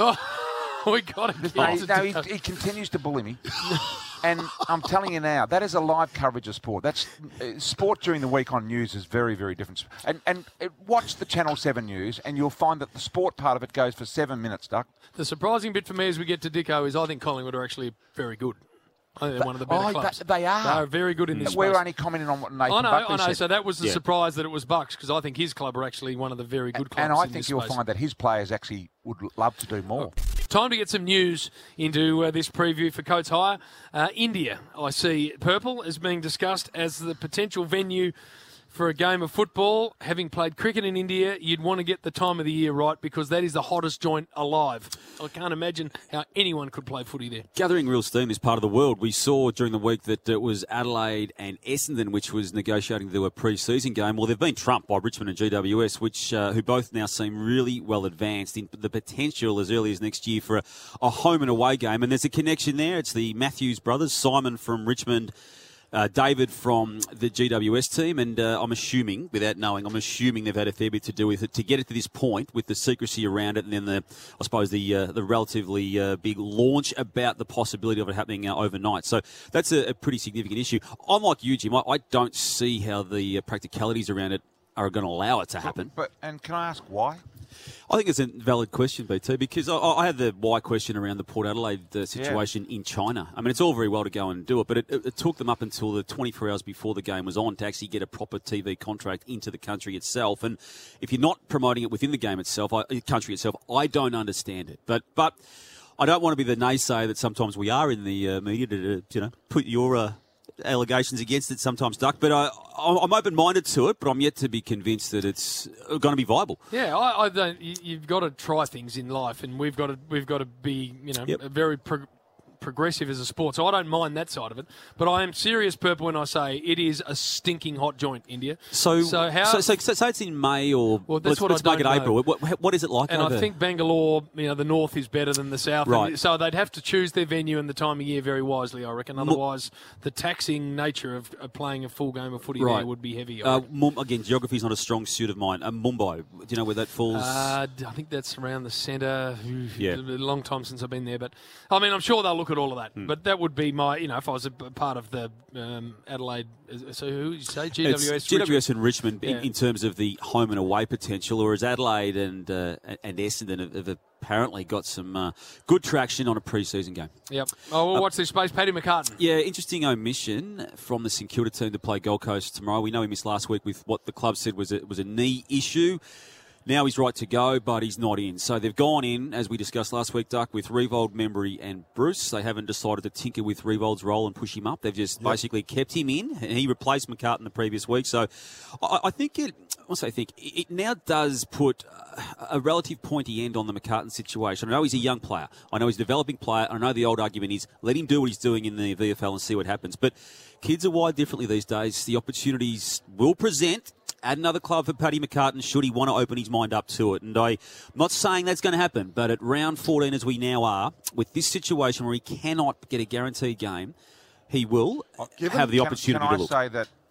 Oh, we got to No, he, no, he, he continues to bully me. And I'm telling you now, that is a live coverage of sport. That's uh, sport during the week on news is very, very different. And and uh, watch the Channel seven news, and you'll find that the sport part of it goes for seven minutes, Duck. The surprising bit for me as we get to Dicko is I think Collingwood are actually very good. I think they're one of the better Oh, clubs. that- they are. They are very good in this We're space. only commenting on what Nathan I know, Buckley I know. said. So that was the Yeah. surprise that it was Bucks because I think his club are actually one of the very good clubs. And I in think this you'll space. find that his players actually would love to do more. Time to get some news into uh, this preview for Coates Hire. Uh, India, I see purple is being discussed as the potential venue for a game of football. Having played cricket in India, you'd want to get the time of the year right because that is the hottest joint alive. I can't imagine how anyone could play footy there. Gathering real steam this part of the world. We saw during the week that it was Adelaide and Essendon which was negotiating to do a pre-season game. Well, they've been trumped by Richmond and G W S, which uh, who both now seem really well advanced in the potential as early as next year for a, a home and away game. And there's a connection there. It's the Matthews brothers, Simon from Richmond, Uh, David from the G W S team, and uh, I'm assuming, without knowing, I'm assuming they've had a fair bit to do with it to get it to this point with the secrecy around it, and then the, I suppose the uh, the relatively uh, big launch about the possibility of it happening uh, overnight. So that's a, a pretty significant issue. I'm like you, Jim. I, I don't see how the uh, practicalities around it are going to allow it to happen. But and can I ask why? I think it's a valid question, B T, because I, I had the why question around the Port Adelaide uh, situation yeah. in China. I mean, it's all very well to go and do it, but it, it, it took them up until the twenty-four hours before the game was on to actually get a proper T V contract into the country itself. And if you're not promoting it within the game itself, I, country itself, I don't understand it. But but I don't want to be the naysayer that sometimes we are in the uh, media to, to you know put your uh, allegations against it sometimes, Duck. But I, I'm open-minded to it, but I'm yet to be convinced that it's going to be viable. Yeah, I, I don't. You, you've got to try things in life, and we've got to we've got to be you know Yep. very pro- progressive as a sport. So I don't mind that side of it, but I am serious, Purple, when I say it is a stinking hot joint, India. So so how? So, so, so say it's in May or Well, that's let's, what let's I make it don't April. know. What, what is it like? And over I think Bangalore, you know, the north is better than the south. Right. And so they'd have to choose their venue and the time of year very wisely, I reckon. Otherwise, the taxing nature of, of playing a full game of footy Right. there would be heavy. I Uh, reckon. Mum, again, geography's not a strong suit of mine. Uh, Mumbai, do you know where that falls? Uh, I think that's around the centre. Yeah. A long time since I've been there, but I mean, I'm sure they'll look at all of that. Hmm. But that would be my, you know, if I was a p- part of the um, Adelaide. So who did you say? G W S. It's G W S and Richmond Yeah. in, in terms of the home and away potential, whereas Adelaide and uh, and Essendon have, have apparently got some uh, good traction on a pre-season game. Yep. Oh, well, watch this space. Paddy McCartan. Yeah, interesting omission from the St Kilda team to play Gold Coast tomorrow. We know he missed last week with what the club said was a, was a knee issue. Now he's right to go, but he's not in. So they've gone in, as we discussed last week, Duck, with Revold, Membry and Bruce. They haven't decided to tinker with Revold's role and push him up. They've just Yep. basically kept him in, and he replaced McCartan the previous week. So I, I think it, once I think, it now does put a relative pointy end on the McCartan situation. I know he's a young player. I know he's a developing player. I know the old argument is let him do what he's doing in the V F L and see what happens. But kids are wired differently these days. The opportunities will present. Add another club for Paddy McCartan should he want to open his mind up to it. And I, I'm not saying that's going to happen, but at round fourteen as we now are, with this situation where he cannot get a guaranteed game, he will Given- have the can- opportunity can to I look. say that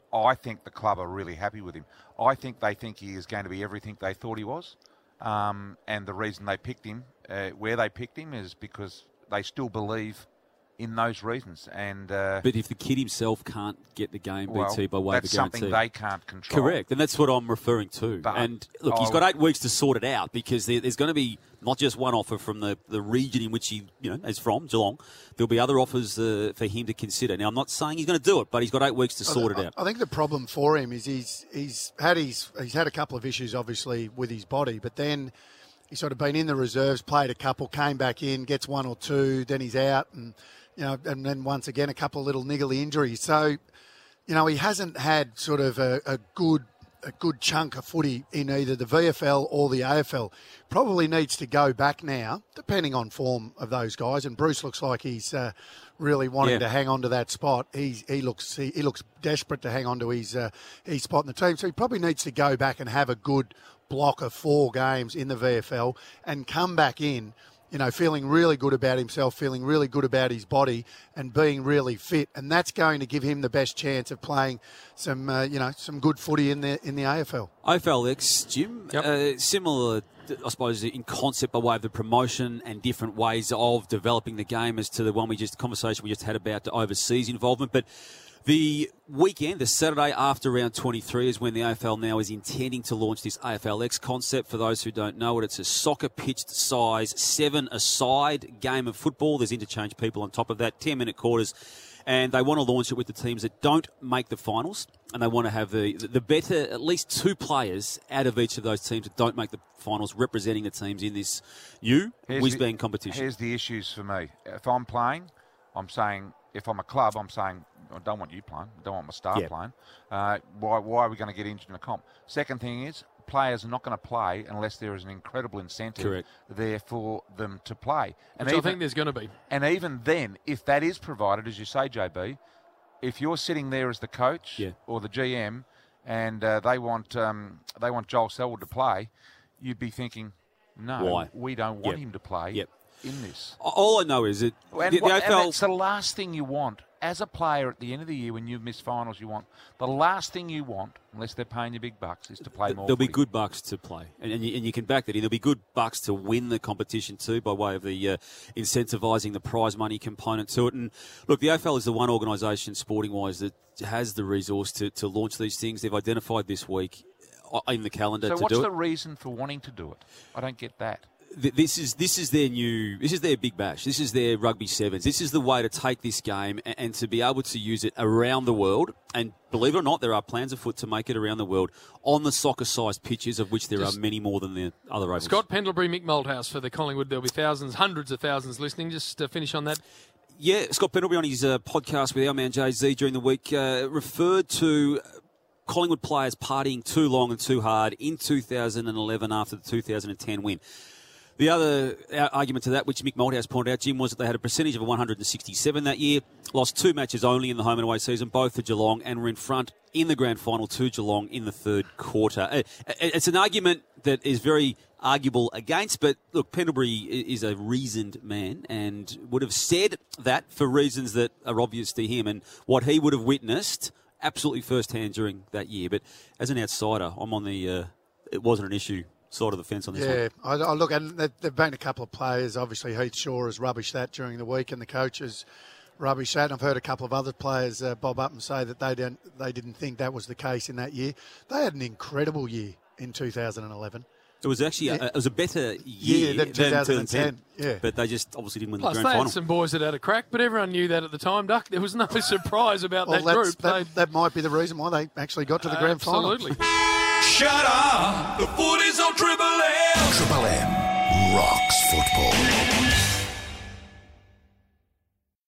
I think the club are really happy with him. I think they think he is going to be everything they thought he was. Um, and the reason they picked him, uh, where they picked him, is because they still believe in those reasons. And uh, But if the kid himself can't get the game, well, B T, by way of that's the guarantee. something they can't control. Correct, and that's what I'm referring to. But and look, he's got eight weeks to sort it out, because there, there's going to be not just one offer from the, the region in which he you know is from, Geelong. There'll be other offers uh, for him to consider. Now, I'm not saying he's going to do it, but he's got eight weeks to sort I, it out. I think the problem for him is he's he's had his he's had a couple of issues, obviously, with his body, but then he's sort of been in the reserves, played a couple, came back in, gets one or two, then he's out, and you know, and then once again a couple of little niggly injuries. So, you know, he hasn't had sort of a, a good a good chunk of footy in either the V F L or the A F L. Probably needs to go back now, depending on form of those guys. And Bruce looks like he's uh, really wanting Yeah. to hang on to that spot. He's, he looks he, he looks desperate to hang on to his uh, his spot in the team. So he probably needs to go back and have a good block of four games in the V F L and come back in, you know, feeling really good about himself, feeling really good about his body and being really fit. And that's going to give him the best chance of playing some, uh, you know, some good footy in the in the A F L. A F L X, Jim, uh, similar, I suppose, in concept by way of the promotion and different ways of developing the game as to the one we just, conversation we just had about the overseas involvement. But the weekend, the Saturday after round twenty-three, is when the A F L now is intending to launch this A F L X concept. For those who don't know it, it's a soccer pitched size, seven-a-side game of football. There's interchange people on top of that, ten-minute quarters. And they want to launch it with the teams that don't make the finals. And they want to have the, the better, at least two players out of each of those teams that don't make the finals representing the teams in this U, whiz-bang competition. Here's the issues for me. If I'm playing, I'm saying, if I'm a club, I'm saying, I don't want you playing. I don't want my staff Yeah. playing. Uh, why, why are we going to get injured in a comp? Second thing is, players are not going to play unless there is an incredible incentive Correct. there for them to play. Which I think there's going to be. And even then, if that is provided, as you say, J B, if you're sitting there as the coach Yeah. or the G M and uh, they want um, they want Joel Selwood to play, you'd be thinking, no, Why? we don't want Yep. him to play Yep. in this. All I know is that And, the, the what, A F L... and that's the last thing you want. As a player at the end of the year when you've missed finals, you want the last thing you want, unless they're paying you big bucks, is to play more. There'll be footy. good bucks to play, and, and, you, and you can back that in. There'll be good bucks to win the competition too, by way of the uh, incentivising the prize money component to it. And look, the A F L is the one organisation, sporting-wise, that has the resource to, to launch these things. They've identified this week in the calendar So to what's do the it. reason for wanting to do it? I don't get that. Th- This is this is their new this is their big bash. This is their rugby sevens. This is the way to take this game and, and to be able to use it around the world. And believe it or not, there are plans afoot to make it around the world on the soccer-sized pitches, of which there Just- are many more than the other ovals. Scott Pendlebury, Mick Malthouse for the Collingwood. There'll be thousands, hundreds of thousands listening. Just to finish on that. Yeah, Scott Pendlebury on his uh, podcast with our man Jay Z during the week uh, referred to Collingwood players partying too long and too hard in two thousand eleven after the two thousand ten win. The other argument to that, which Mick Malthouse pointed out, Jim, was that they had a percentage of one hundred sixty-seven that year, lost two matches only in the home and away season, both to Geelong, and were in front in the grand final to Geelong in the third quarter. It's an argument that is very arguable against, but look, Pendlebury is a reasoned man and would have said that for reasons that are obvious to him and what he would have witnessed absolutely firsthand during that year. But as an outsider, I'm on the uh, it wasn't an issue side of the fence on this yeah, one. I, I look, and there have been a couple of players. Obviously, Heath Shaw has rubbished that during the week, and the coaches rubbish that. And I've heard a couple of other players uh, bob up and say that they don't, they didn't think that was the case in that year. They had an incredible year in two thousand eleven. It was actually Yeah. a, it was a better year Yeah, than than twenty ten, two thousand ten. yeah. But they just obviously didn't win Plus, the they grand had final. some boys that had a crack, but everyone knew that at the time, Duck. There was no surprise about Well, that that's, group. that, that might be the reason why they actually got to the grand final. Absolutely. Shut up! The footy's on Triple M! Triple M rocks football.